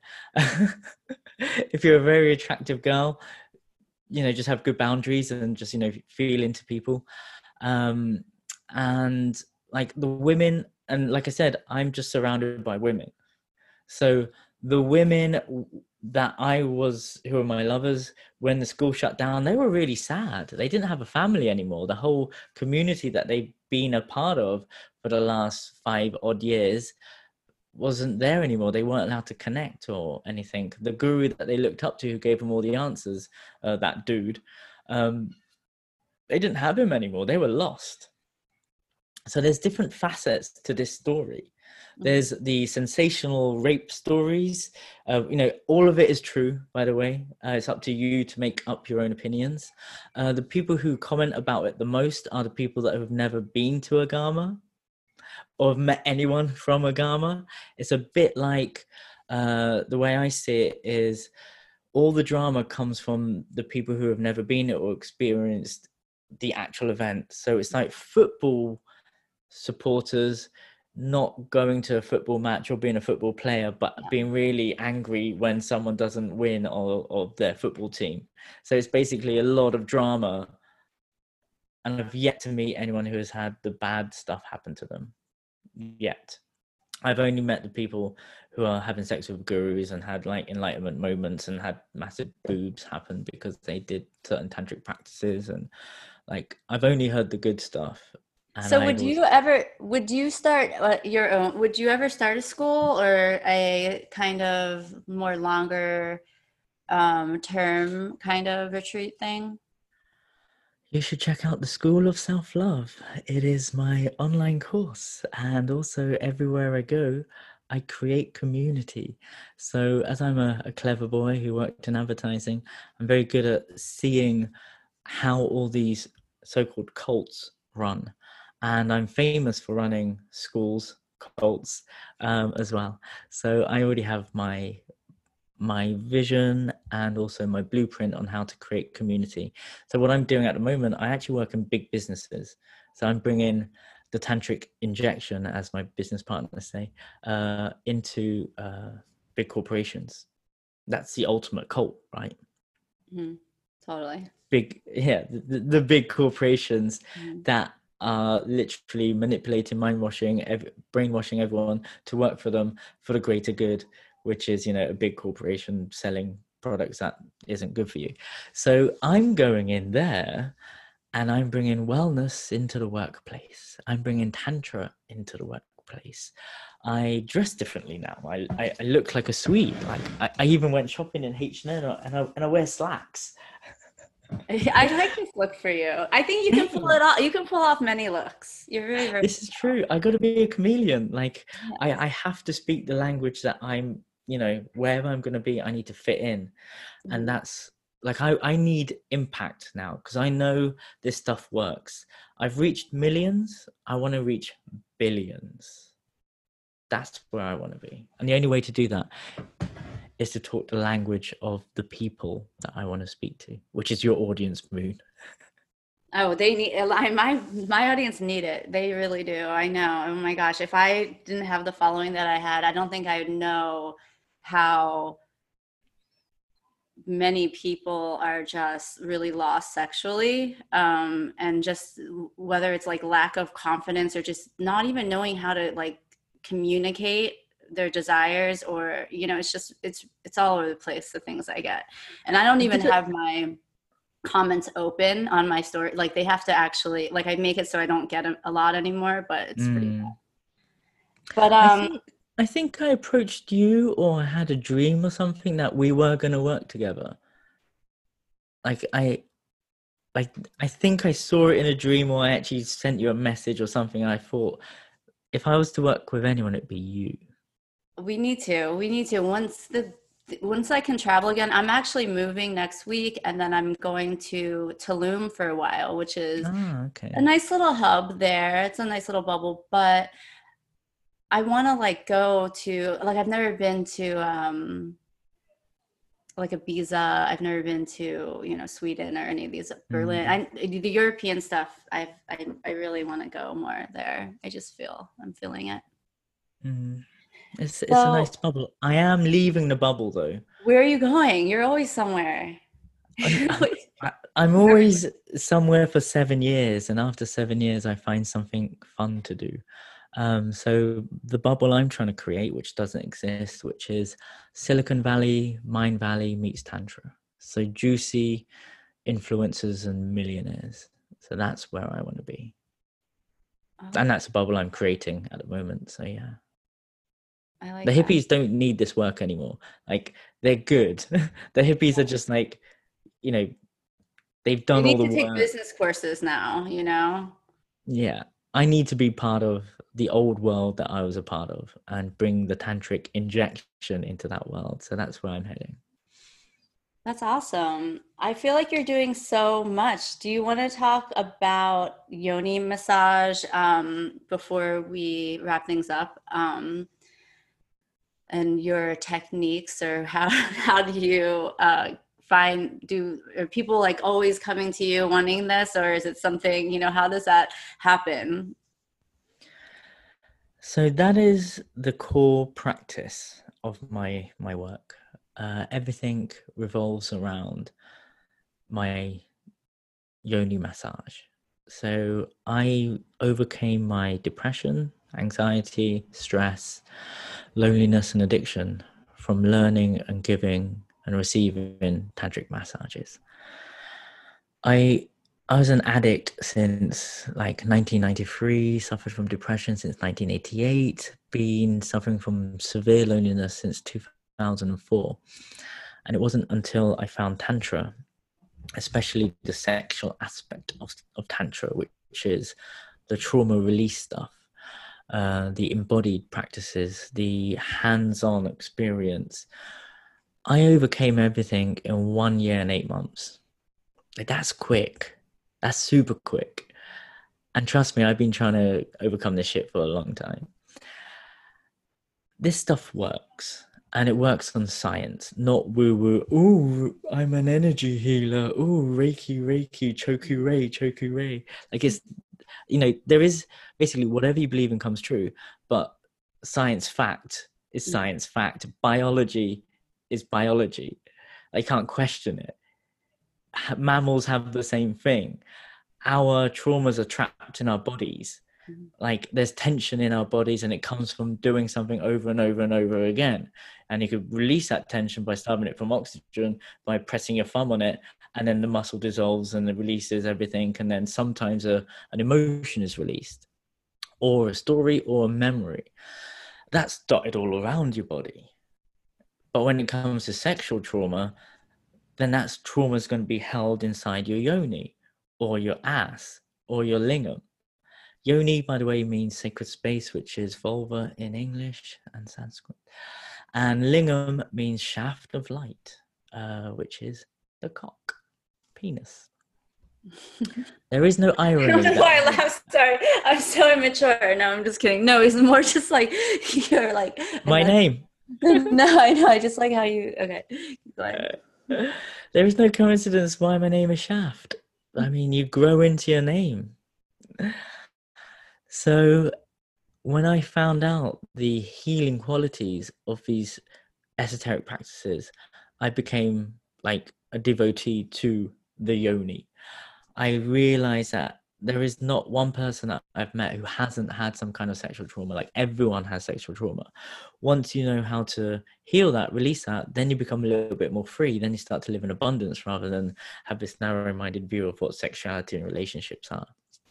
If you're a very attractive girl, just have good boundaries and just feel into people. Um, and like the women, and like I said, I'm just surrounded by women. So the women that who were my lovers, when the school shut down, they were really sad. They didn't have a family anymore. The whole community that they've been a part of for the last 5 odd years wasn't there anymore. They weren't allowed to connect or anything. The guru that they looked up to, who gave them all the answers, that dude, um, they didn't have him anymore. They were lost. So there's different facets to this story. Mhm. There's the sensational rape stories. All of it is true, by the way. It's up to you to make up your own opinions. The people who comment about it the most are the people that have never been to Agama or have met anyone from Agama. It's a bit like the way I see it is all the drama comes from the people who have never been or experienced the actual event. So it's like football supporters not going to a football match or being a football player, but Yeah. being really angry when someone doesn't win or their football team. So it's basically a lot of drama. And I've yet to meet anyone who has had the bad stuff happen to them yet. I've only met the people who are having sex with gurus and had like enlightenment moments and had massive boobs happen because they did certain tantric practices. And like I've only heard the good stuff. And So I was would you start your own, would you ever start a school or a kind of more longer term kind of retreat thing? You should check out the School of Self Love. It is my online course, and also everywhere I go, I create community. So, as I'm a clever boy who worked in advertising, I'm very good at seeing how all these so called cults run. And I'm famous for running schools, cults as well. So, I already have my vision and also my blueprint on how to create community. So what I'm doing at the moment, I actually work in big businesses. So I'm bringing the tantric injection, as my business partners say, into big corporations. That's the ultimate cult, right? Mm-hmm. Totally. Big, yeah, the big corporations Mm-hmm. that are literally manipulating, brainwashing everyone to work for them for the greater good, which is, a big corporation selling products that isn't good for you. So I'm going in there and I'm bringing wellness into the workplace. I'm bringing Tantra into the workplace. I dress differently now. I look like a Swede. Like I even went shopping in H&M and I wear slacks. I like this look for you. I think you can pull it off. You can pull off many looks. You're very This is versatile. true. I got to be a chameleon. Like Yeah. I have to speak the language that I'm, wherever I'm going to be, I need to fit in. And Mhm. that's like, I need impact now because I know this stuff works. I've reached millions. I want to reach billions. That's where I want to be. And the only way to do that is to talk the language of the people that I want to speak to, which is your audience, Moon. Oh, they need my audience need it. They really do. I know. Oh my gosh, if I didn't have the following that I had, I don't think I would know how many people are just really lost sexually, and just whether it's like lack of confidence or just not even knowing how to like communicate their desires, or it's all over the place, the things I get. And I don't even Did it? have my comments open on my story. Like they have to actually, like, I make it so I don't get a lot anymore, but it's pretty bad. Mm. But I think I approached you or I had a dream or something that we were going to work together. Like I think I saw it in a dream or I actually sent you a message or something. And I thought if I was to work with anyone, it'd be you. we need to once I can travel again. I'm actually moving next week, and then I'm going to Tulum for a while, which is Ah, a okay. nice little hub there. It's a nice little bubble, but I want to like go to, like, I've never been to like Ibiza. I've never been to, Sweden or any of these, Berlin. Mm, The European stuff. I really want to go more there. I just feel I'm feeling it. mm. It's a So, nice bubble. I am leaving the bubble though. where are you going? You're always somewhere. I'm, You're I'm, always I'm always somewhere for 7 years, and after 7 years, I find something fun to do. So the bubble I'm trying to create, which doesn't exist, which is Silicon Valley, Mind Valley meets Tantra. So juicy influencers and millionaires. So that's where I want to be. And Oh, that's a bubble I'm creating at the moment. So yeah. I The like that. hippies don't need this work anymore. Like they're good. The hippies are just like, you know, they've They done all need the to take work. business courses now. Yeah. I need to be part of the old world that I was a part of and bring the tantric injection into that world. So that's where I'm heading. That's awesome. I feel like you're doing so much. Do you want to talk about yoni massage before we wrap things up? And your techniques, or how how do you are people like always coming to you wanting this, or is it something, how does that happen? So that is the core practice of my work. Everything revolves around my yoni massage. So I overcame my depression, anxiety, stress, loneliness, and addiction from learning and giving and receiving tantric massages. I I was an addict since like 1993, suffered from depression since 1988, been suffering from severe loneliness since 2004. And it wasn't until I found Tantra, especially the sexual aspect of Tantra, which is the trauma release stuff, the embodied practices, the hands on experience. I overcame everything in 1 year and 8 months. Like, that's quick. That's super quick. And trust me, I've been trying to overcome this shit for a long time. This stuff works. And it works on science, not woo woo. Ooh, I'm an energy healer. Ooh, Reiki, Reiki, Choku Rei, Choku Rei. Like, there is basically whatever you believe in comes true, but science fact is science fact. Biology is biology. I can't question it. Mammals have the same thing. Our traumas are trapped in our bodies. Like there's tension in our bodies, and it comes from doing something over and over and over again. And you could release that tension by starving it from oxygen, by pressing your thumb on it, and then the muscle dissolves and it releases everything. And then sometimes an emotion is released, or a story, or a memory that's dotted all around your body. But when it comes to sexual trauma, then that trauma is going to be held inside your yoni, or your ass, or your lingam. Yoni, by the way, means sacred space, which is vulva in English and Sanskrit. And lingam means shaft of light, which is the cock, penis. There is no irony. I don't know why I laughed. Sorry, I'm so immature. No, I'm just kidding. No, it's more just like you're like my name. No, I know. I just like how you. Okay, go ahead. There is no coincidence why my name is Shaft. I mean, you grow into your name. So when I found out the healing qualities of these esoteric practices, I became like a devotee to the yoni. I realized that there is not one person that I've met who hasn't had some kind of sexual trauma. Like everyone has sexual trauma. Once you know how to heal that, release that, then you become a little bit more free. Then you start to live in abundance rather than have this narrow-minded view of what sexuality and relationships are.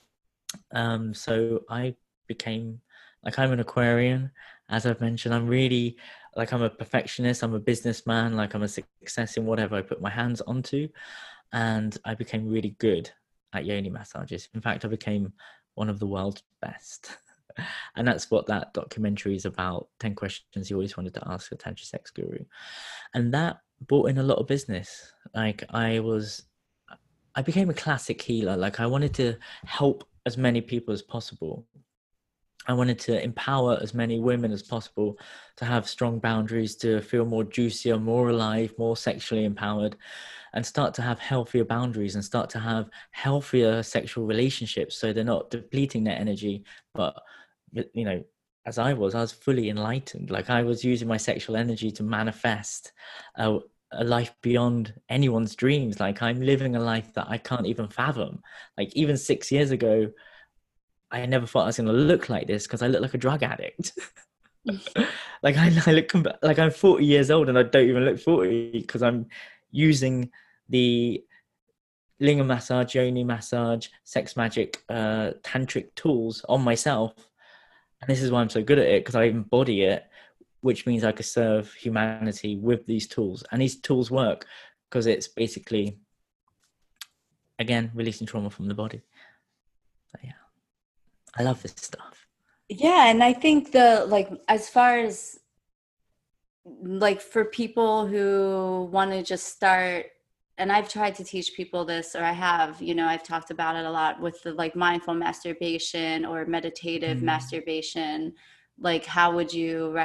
So I became like, I'm an Aquarian, as I've mentioned. I'm really like, I'm a perfectionist. I'm a businessman. Like I'm a success in whatever I put my hands onto. And I became really good at yoni massages. In fact, I became one of the world's best. And that's what that documentary is about, 10 questions you always wanted to ask a Tantra sex guru. And that brought in a lot of business. Like I became a classic healer. Like I wanted to help as many people as possible. I wanted to empower as many women as possible to have strong boundaries, to feel more juicier, more alive, more sexually empowered, and start to have healthier boundaries and start to have healthier sexual relationships. So they're not depleting their energy, but, you know, as I was fully enlightened. Like I was using my sexual energy to manifest a life beyond anyone's dreams. Like I'm living a life that I can't even fathom. Like even 6 years ago, I never thought I was going to look like this because I look like a drug addict. Like I look like I'm 40 years old and I don't even look 40 because I'm using the lingam massage, yoni massage, sex magic, tantric tools on myself. And this is why I'm so good at it, because I embody it, which means I could serve humanity with these tools. And these tools work because it's basically, again, releasing trauma from the body. So, yeah. I love this stuff. Yeah, and I think as far as like for people who want to just start, and I've tried to teach people this, or I have, I've talked about it a lot with the like mindful masturbation or meditative masturbation. Like, how would you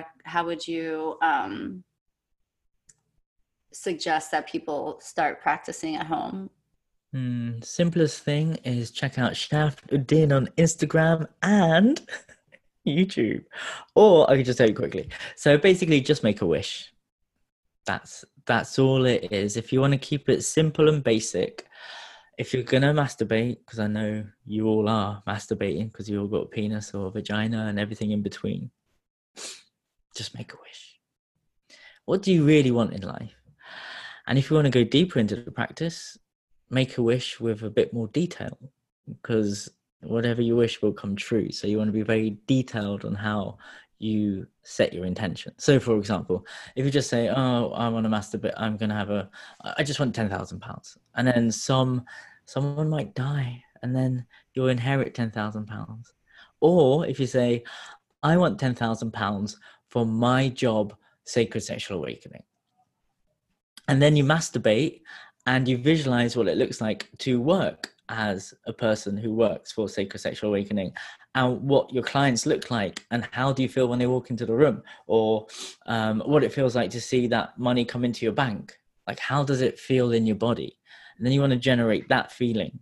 suggest that people start practicing at home? Simplest thing is check out Shaft Uddin on Instagram and YouTube. Or I could just tell you quickly. So basically just make a wish. That's all it is. If you want to keep it simple and basic, if you're gonna masturbate, because I know you all are masturbating because you all got a penis or a vagina and everything in between, just make a wish. What do you really want in life? And if you want to go deeper into the practice, make a wish with a bit more detail, because whatever you wish will come true. So you want to be very detailed on how you set your intention. So for example, if you just say, oh, I want to masturbate, I just want £10,000. And then someone might die and then you'll inherit £10,000. Or if you say, I want £10,000 for my job, Sacred Sexual Awakening. And then you masturbate and you visualize what it looks like to work as a person who works for Sacred Sexual Awakening, and what your clients look like, and how do you feel when they walk into the room, or what it feels like to see that money come into your bank. Like, how does it feel in your body? And then you want to generate that feeling.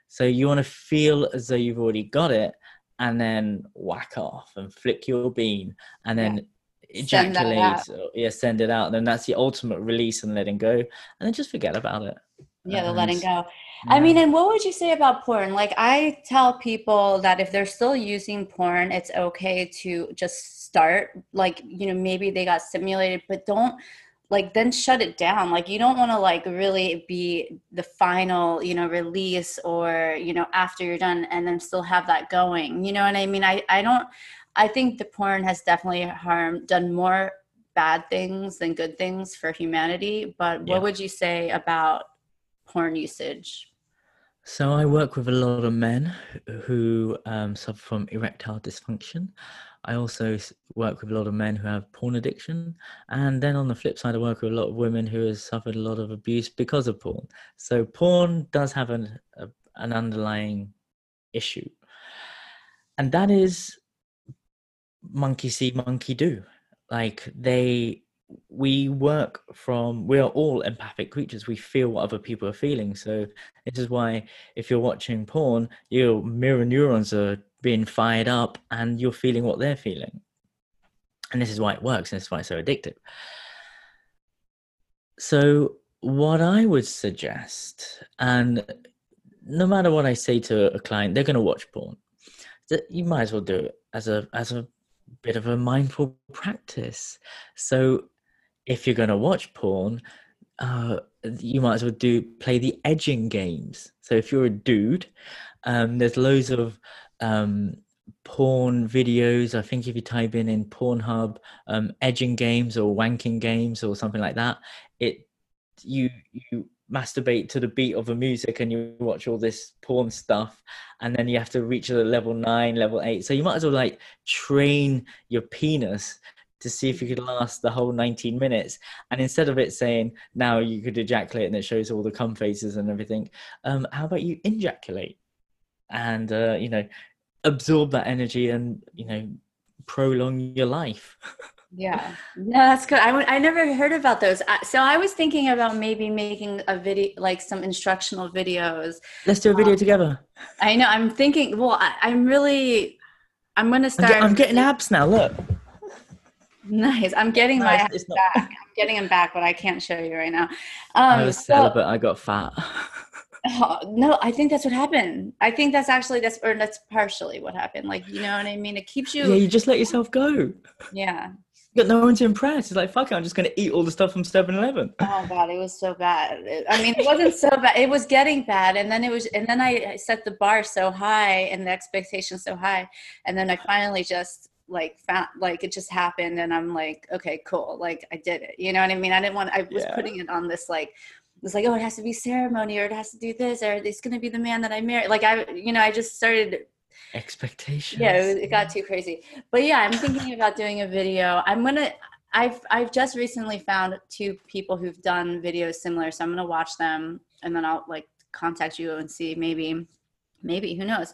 So you want to feel as though you've already got it, and then whack off and flick your bean, and Yeah. then Send that out. ejaculate, or yeah, send it out. And then that's the ultimate release and letting go, and then just forget about it. Yeah, the letting And go. I yeah, mean, and what would you say about porn? Like, I tell people that if they're still using porn, it's okay to just start. Like, maybe they got stimulated, but don't like then shut it down. Like, you don't want to like really be the final, release or, after you're done and then still have that going. You know what I mean? I don't, I think the porn has definitely done more bad things than good things for humanity. But what yeah. would you say about porn usage? So I work with a lot of men who suffer from erectile dysfunction. I also work with a lot of men who have porn addiction, and then on the flip side, I work with a lot of women who have suffered a lot of abuse because of porn. So porn does have an underlying issue, and that is monkey see, monkey do. Like we are all empathic creatures. We feel what other people are feeling. So this is why if you're watching porn, your mirror neurons are being fired up and you're feeling what they're feeling. And this is why it works, and this is why it's so addictive. So what I would suggest, and no matter what I say to a client, they're going to watch porn. That you might as well do it as a bit of a mindful practice. So if you're going to watch porn, you might as well play the edging games. So if you're a dude, there's loads of porn videos. I think if you type in Pornhub, edging games or wanking games or something like that, it you masturbate to the beat of the music and you watch all this porn stuff, and then you have to reach the level 9, level 8. So you might as well like train your penis to see if you could last the whole 19 minutes. And instead of it saying now you could ejaculate and it shows all the cum faces and everything, how about you ejaculate and absorb that energy and prolong your life. Yeah, no, that's good. I never heard about those. So I was thinking about maybe making a video, like some instructional videos. Let's do a video together. I know. I'm thinking. Well, I'm going to start. I'm getting abs now. Look. Nice. I'm getting No, my abs it's not. back. I'm getting them back, but I can't show you right now. I was celibate. I got fat. No, I think that's what happened. I think that's actually that's partially what happened. Like, you know what I mean? It keeps you. Yeah, you just let yourself go. Yeah. You got no one to impress. It's like, fuck it, I'm just going to eat all the stuff from 7-Eleven. Oh God, it was so bad. I mean, it wasn't so bad. It was getting bad, and then I set the bar so high and the expectation so high, and then I finally just like found like it just happened, and I'm like, okay, cool, like I did it. You know what I mean? I was putting it on this like. It was like, oh, it has to be ceremony, or it has to do this, or it's going to be the man that I marry. Like I just started expectations. Yeah, it got too crazy. But yeah, I'm thinking about doing a video. I've just recently found 2 people who've done videos similar, so I'm gonna watch them and then I'll like contact you and see maybe who knows.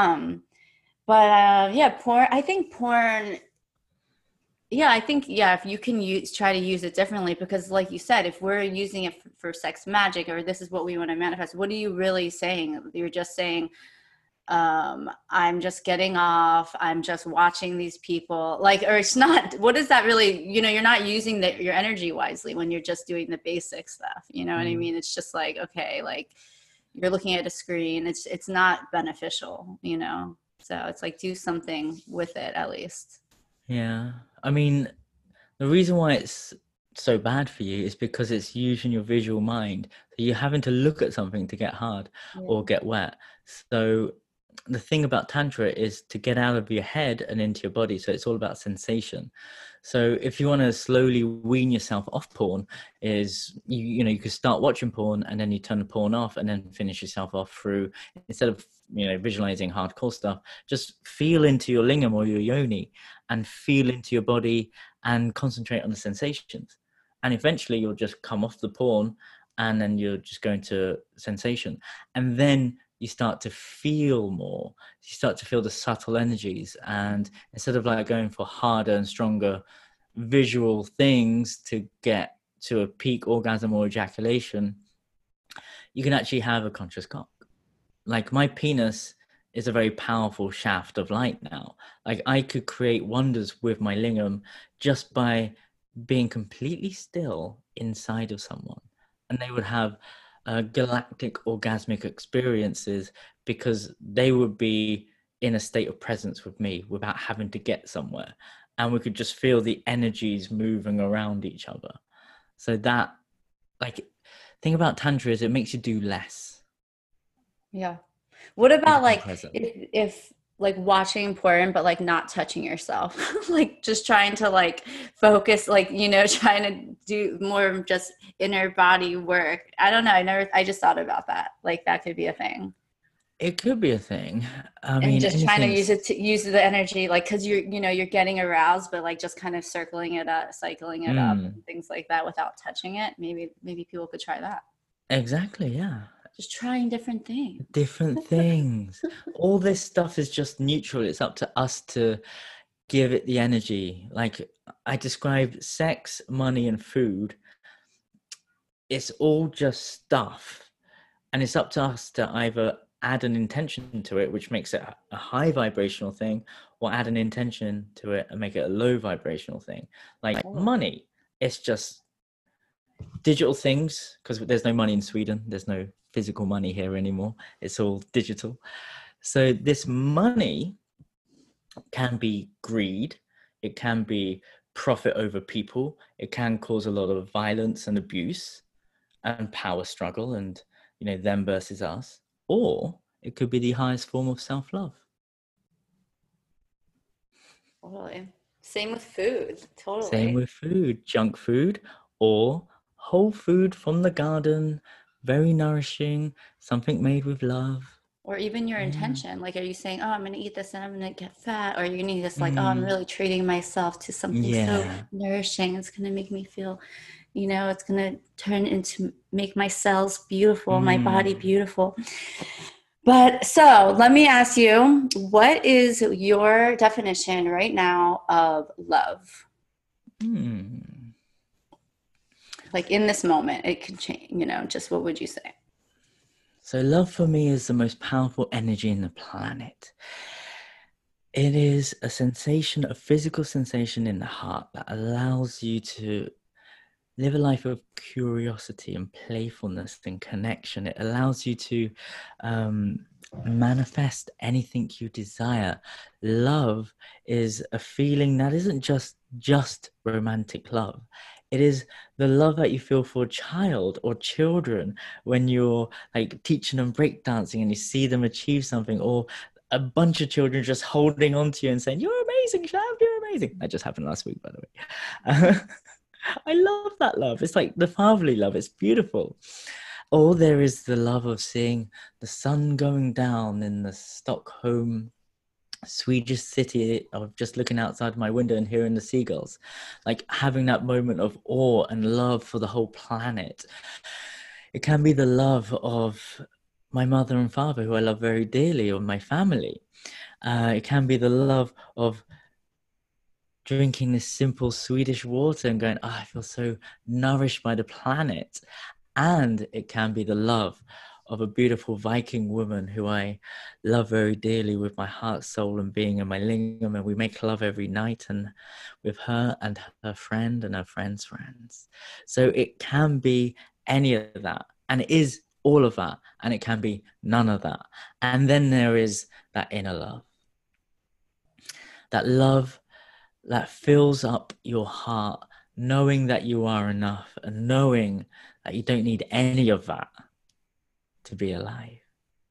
Yeah, porn. I think porn. Yeah, I think if you can try to use it differently, because like you said, if we're using it for sex magic, or this is what we want to manifest, what are you really saying? You're just saying, I'm just getting off, I'm just watching these people, like, or it's not, what is that really, you're not using your energy wisely when you're just doing the basic stuff, you know what I mean? It's just like, okay, like you're looking at a screen, it's not beneficial, so it's like do something with it at least. Yeah, I mean, the reason why it's so bad for you is because it's using your visual mind. So you're having to look at something to get hard or get wet. So the thing about tantra is to get out of your head and into your body. So it's all about sensation. So if you want to slowly wean yourself off porn, is you could start watching porn and then you turn the porn off and then finish yourself off through, instead of visualizing hardcore stuff, just feel into your lingam or your yoni and feel into your body and concentrate on the sensations. And eventually you'll just come off the porn and then you're just going to sensation. And then you start to feel more. You start to feel the subtle energies. And instead of like going for harder and stronger visual things to get to a peak orgasm or ejaculation, you can actually have a conscious cock. like my penis is a very powerful shaft of light now. Like I could create wonders with my lingam just by being completely still inside of someone, and they would have galactic orgasmic experiences because they would be in a state of presence with me without having to get somewhere, and we could just feel the energies moving around each other. So that, like, thing about tantra is it makes you do less. Yeah. What You about become like present. if like watching porn but like not touching yourself? Like just trying to like focus, like, you know, trying to do more of just inner body work. I don't know. I just thought about that. Like that could be a thing. It could be a thing. I And mean, just trying to anything's. use the energy, like, cause you're getting aroused, but like just kind of circling it up, cycling it up Mm, and things like that without touching it. Maybe people could try that. exactly, yeah. Just trying different things. Different things. All this stuff is just neutral. It's up to us to give it the energy. Like I described sex, money, and food. It's all just stuff. And it's up to us to either add an intention to it, which makes it a high vibrational thing, or add an intention to it and make it a low vibrational thing. Like Oh, money, it's just digital things because there's no money in Sweden. There's no physical money here anymore. It's all digital. So this money can be greed. It can be profit over people. It can cause a lot of violence and abuse and power struggle and, you know, them versus us. Or it could be the highest form of self-love. totally. Same with food. Same Totally. with food, junk food or whole food from the garden, very nourishing, something made with love. Or even your Yeah. intention. Like, are you saying, oh, I'm going to eat this and I'm going to get fat? Or you're going to just like, oh, I'm Mm, really treating myself to something so yeah. nourishing. It's going to make me feel, you know, it's going to turn into make my cells beautiful, my body Mm. beautiful. But so let me ask you, what is your definition right now of love? Mm. Like in this moment, it can change, you know, just what would you say? So love for me is the most powerful energy in the planet. It is a sensation, a physical sensation in the heart that allows you to live a life of curiosity and playfulness and connection. It allows you to um, manifest anything you desire. Love is a feeling that isn't just romantic love. It is the love that you feel for a child or children when you're like teaching them breakdancing and you see them achieve something, or a bunch of children just holding on to you and saying, "You're amazing, Shav, you're amazing." That just happened last week, by the way. I love that love. It's like the fatherly love. It's beautiful. Or there is the love of seeing the sun going down in the Stockholm, Swedish city, of just looking outside my window and hearing the seagulls, like having that moment of awe and love for the whole planet. It can be the love of my mother and father, who I love very dearly, or my family. It can be the love of drinking this simple Swedish water and going, oh, I feel so nourished by the planet. And it can be the love of a beautiful Viking woman who I love very dearly with my heart, soul, and being, and my lingam. And we make love every night, and with her and her friend and her friend's friends. So it can be any of that. And it is all of that. And it can be none of that. And then there is that inner love, that love that fills up your heart, knowing that you are enough and knowing that you don't need any of that to be alive.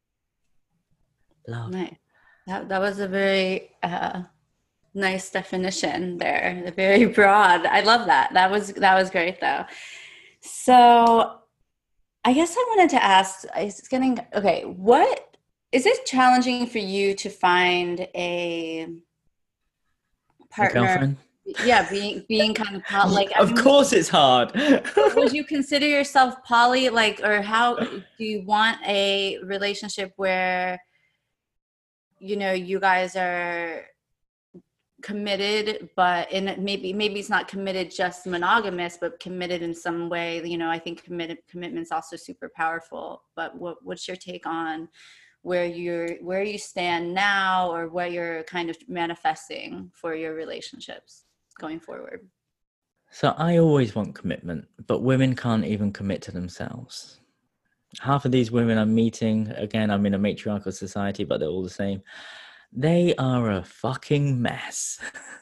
Love. Nice. That was a very nice definition there. Very broad. I love that. That was great though. So I guess I wanted to ask, it's getting okay, what is it challenging for you to find a A partner? girlfriend? Yeah, being kind of like I Of mean, course it's hard. would you consider yourself poly, like, or how do you want a relationship where, you know, you guys are committed, but in maybe it's not committed just monogamous, but committed in some way. You know, I think commitment's also super powerful. But what's your take on where you stand now, or what you're kind of manifesting for your relationships going forward? So I always want commitment, but women can't even commit to themselves. Half of these women I'm meeting, again, I'm in a matriarchal society, but they're all the same. They are a fucking mess.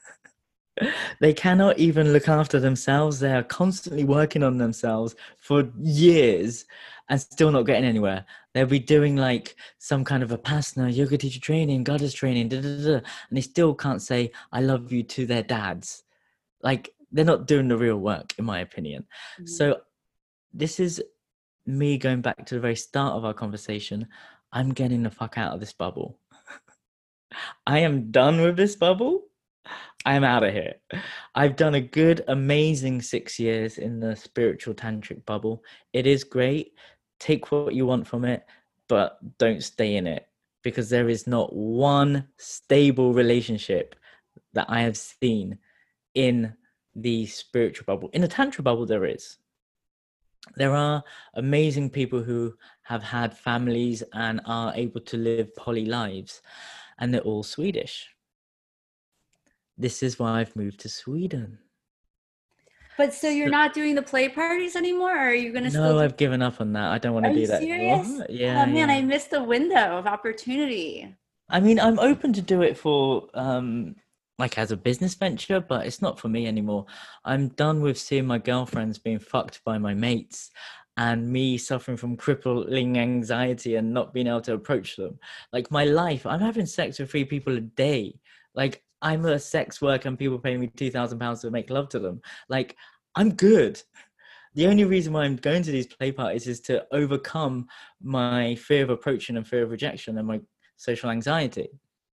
They cannot even look after themselves. They are constantly working on themselves for years and still not getting anywhere. They'll be doing like some kind of Vipassana, yoga teacher training, goddess training, and they still can't say, I love you to their dads. Like, they're not doing the real work, in my opinion. Mm-hmm. So this is me going back to the very start of our conversation. I'm getting the fuck out of this bubble. I am done with this bubble. I'm out of here. I've done a good, amazing 6 years in the spiritual tantric bubble. It is great. Take what you want from it, but don't stay in it, because there is not one stable relationship that I have seen in the spiritual bubble. In the tantra bubble, there is. There are amazing people who have had families and are able to live poly lives, and they're all Swedish. This is why I've moved to Sweden. But so you're not doing the play parties anymore, or are you going to still No, do? I've given up on that. I don't want to Are you do that serious? anymore. Oh Yeah, man, I yeah. missed the window of opportunity. I mean, I'm open to do it for like as a business venture, but it's not for me anymore. I'm done with seeing my girlfriends being fucked by my mates and me suffering from crippling anxiety and not being able to approach them. Like, my life, I'm having sex with 3 people a day. Like, I'm a sex worker and people pay me £2,000 to make love to them. Like, I'm good. The only reason why I'm going to these play parties is to overcome my fear of approaching and fear of rejection and my social anxiety.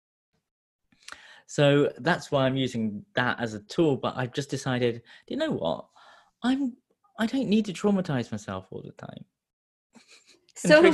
So that's why I'm using that as a tool. But I've just decided, you know what? I don't need to traumatize myself all the time. So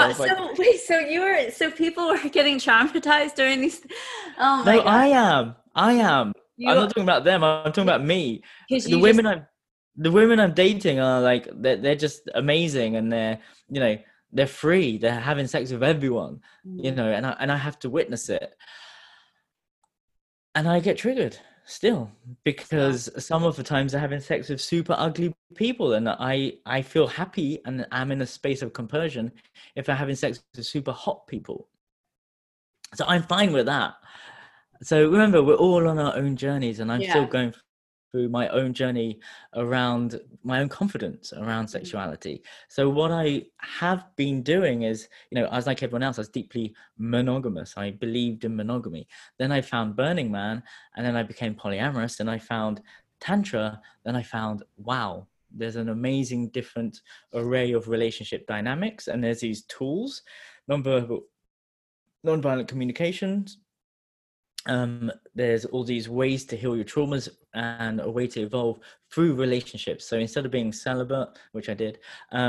people were getting traumatized during these. Oh my No, God. I am. I'm You not talking about them. I'm talking about me. because The you just women I'm dating are like, they're just amazing, and they're free. They're having sex with everyone, and I have to witness it. And I get triggered still, because some of the times they're having sex with super ugly people, and I feel happy and I'm in a space of compersion if they're having sex with super hot people. So I'm fine with that. So remember, we're all on our own journeys, and I'm still going through my own journey around my own confidence around sexuality. So what I have been doing is, I was like everyone else, I was deeply monogamous. I believed in monogamy. Then I found Burning Man, and then I became polyamorous, and I found Tantra. Then I found, wow, there's an amazing different array of relationship dynamics, and there's these tools, nonviolent communications. There's all these ways to heal your traumas and a way to evolve through relationships. So instead of being celibate, which I did,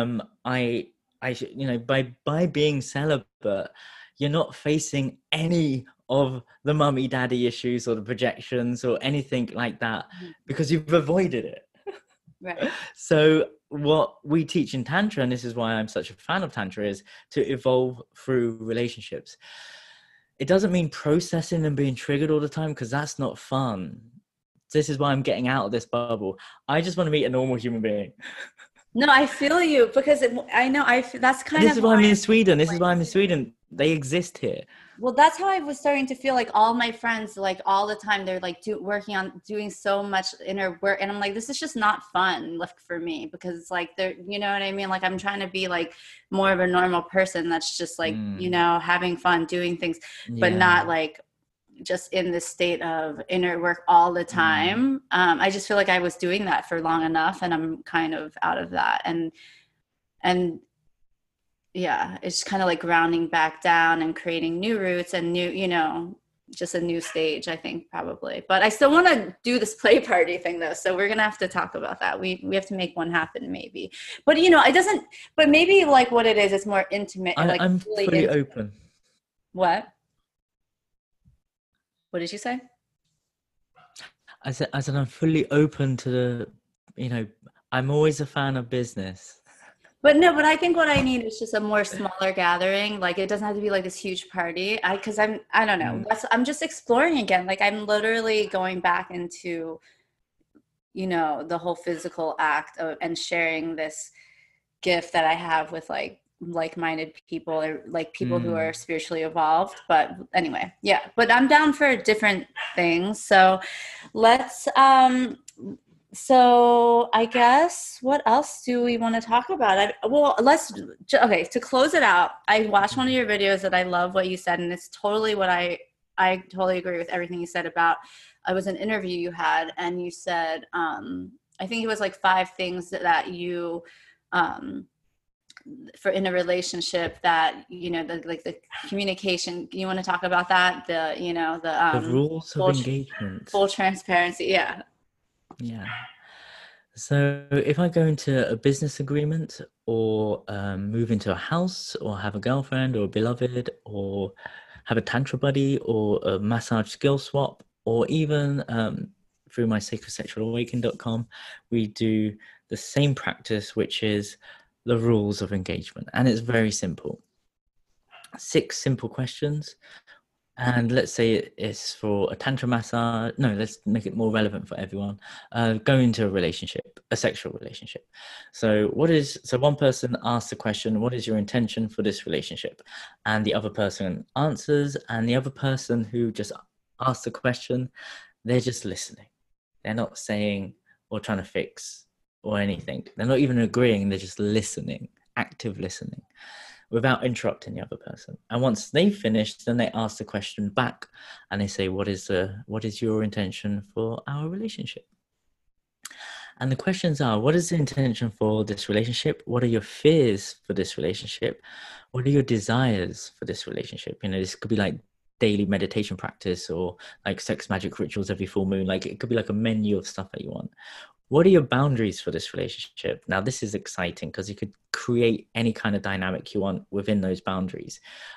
by being celibate, you're not facing any of the mummy daddy issues or the projections or anything like that, because you've avoided it. Right. So what we teach in Tantra, and this is why I'm such a fan of Tantra, is to evolve through relationships. It doesn't mean processing and being triggered all the time, because that's not fun. This is why I'm getting out of this bubble. I just want to meet a normal human being. No, I feel you, because that's kind of. This is why I'm in Sweden. This is why I'm in Sweden. They exist here. Well, that's how I was starting to feel, like all my friends, like all the time, they're like working on doing so much inner work. And I'm like, this is just not fun for me, because it's like, they're, you know what I mean? Like, I'm trying to be like more of a normal person that's just like, having fun, doing things, but not like just in this state of inner work all the time. I just feel like I was doing that for long enough, and I'm kind of out of that. And yeah, it's kind of like grounding back down and creating new roots and new, just a new stage, I think, probably. But I still want to do this play party thing, though. So we're going to have to talk about that. We have to make one happen, maybe. But, it doesn't, but maybe like what it is, it's more intimate. I'm really fully open. What? What did you say? I said I'm fully open to I'm always a fan of business. But no, but I think what I need is just a more smaller gathering. Like it doesn't have to be like this huge party. Because I don't know. Mm. I'm just exploring again. Like I'm literally going back into, the whole physical act of and sharing this gift that I have with like-minded people, or like people who are Mm. spiritually evolved. But anyway, yeah. But I'm down for different things. So let's so I guess what else do we want to talk about? Well, okay, to close it out, I watched one of your videos that I love what you said, and it's totally what I totally agree with everything you said about. It was an interview you had, and you said, I think it was like 5 things that you, for in a relationship that the communication. You want to talk about that? The The rules of full engagement. full transparency. Yeah. Yeah. So if I go into a business agreement or move into a house or have a girlfriend or a beloved or have a tantra buddy or a massage skill swap or even through my sacredsexualawakening.com, we do the same practice, which is the rules of engagement. And it's very simple. 6 simple questions. And let's say it's for a tantra massage. No, let's make it more relevant for everyone. Go into a relationship, a sexual relationship. So one person asks the question, what is your intention for this relationship? And the other person answers, and the other person who just asked the question, they're just listening. They're not saying or trying to fix or anything. They're not even agreeing. They're just listening, active listening, without interrupting the other person. And once they've finished, then they ask the question back and they say, what is your intention for our relationship? And the questions are, what is the intention for this relationship? What are your fears for this relationship? What are your desires for this relationship? This could be like daily meditation practice or like sex magic rituals every full moon. Like it could be like a menu of stuff that you want. What are your boundaries for this relationship? Now, this is exciting because you could create any kind of dynamic you want within those boundaries.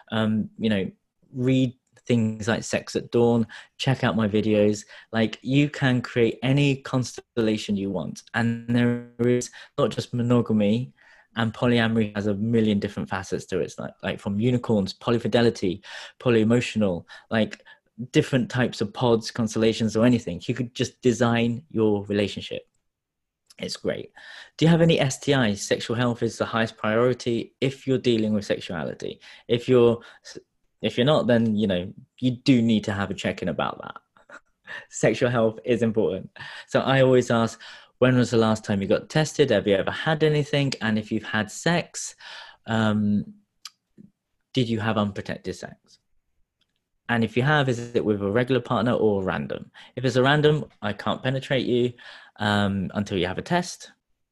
Read things like Sex at Dawn, check out my videos. Like you can create any constellation you want. And there is not just monogamy, and polyamory has a million different facets to it. It's like from unicorns, polyfidelity, polyemotional, like different types of pods, constellations, or anything. You could just design your relationship. It's great. Do you have any STIs? Sexual health is the highest priority if you're dealing with sexuality. If you're not, then you do need to have a check-in about that. Sexual health is important. So I always ask, when was the last time you got tested? Have you ever had anything? And if you've had sex, did you have unprotected sex? And if you have, is it with a regular partner or random? If it's a random, I can't penetrate you until you have a test.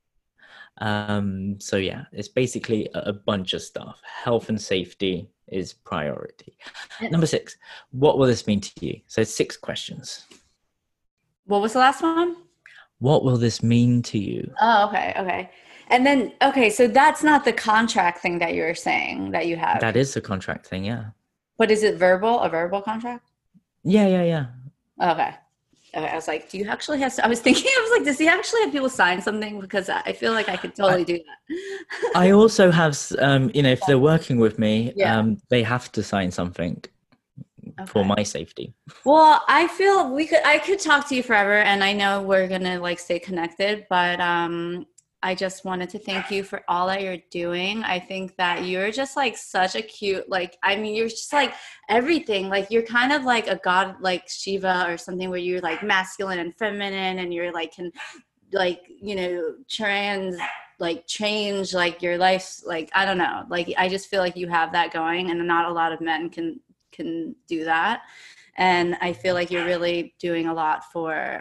So yeah, it's basically a bunch of stuff. Health and safety is priority. Number 6, what will this mean to you? So 6 questions. What was the last one? What will this mean to you? Oh, okay. And then, okay, so that's not the contract thing that you were saying that you have. That is the contract thing, yeah. But is it a verbal contract? Yeah. Okay. I was like, do you actually have, I was thinking, I was like, does he actually have people sign something? Because I feel like I could totally do that. I also have, if they're working with me, Yeah. they have to sign something for my safety. Well, I feel I could talk to you forever, and I know we're gonna like stay connected, but I just wanted to thank you for all that you're doing. I think that you're just like such a cute, you're just like everything. Like you're kind of like a god, like Shiva or something, where you're like masculine and feminine, and you're like can change like your life. Like I don't know. Like I just feel like you have that going, and not a lot of men can do that. And I feel like you're really doing a lot for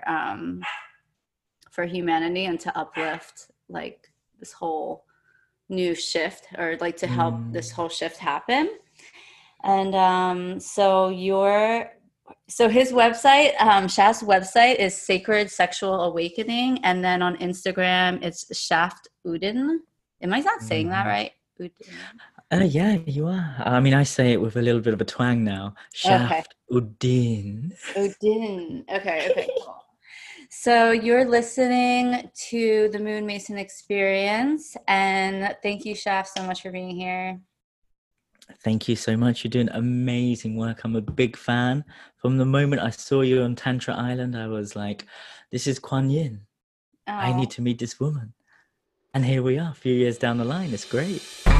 humanity and to uplift like this whole new shift, or like to help this whole shift happen. And so his website, Shaft's website is Sacred Sexual Awakening, and then on Instagram it's Shaft Udin. Am I not saying that right? Udin. Yeah, you are. I mean, I say it with a little bit of a twang now. Shaft Udin. Udin. Okay, cool. So you're listening to the Moon Mason Experience, and thank you, Shaf, so much for being here. Thank you so much. You're doing amazing work. I'm a big fan. From the moment I saw you on Tantra Island, I was like, this is Kuan Yin. I need Oh, to meet this woman. And here we are, a few years down the line. It's great.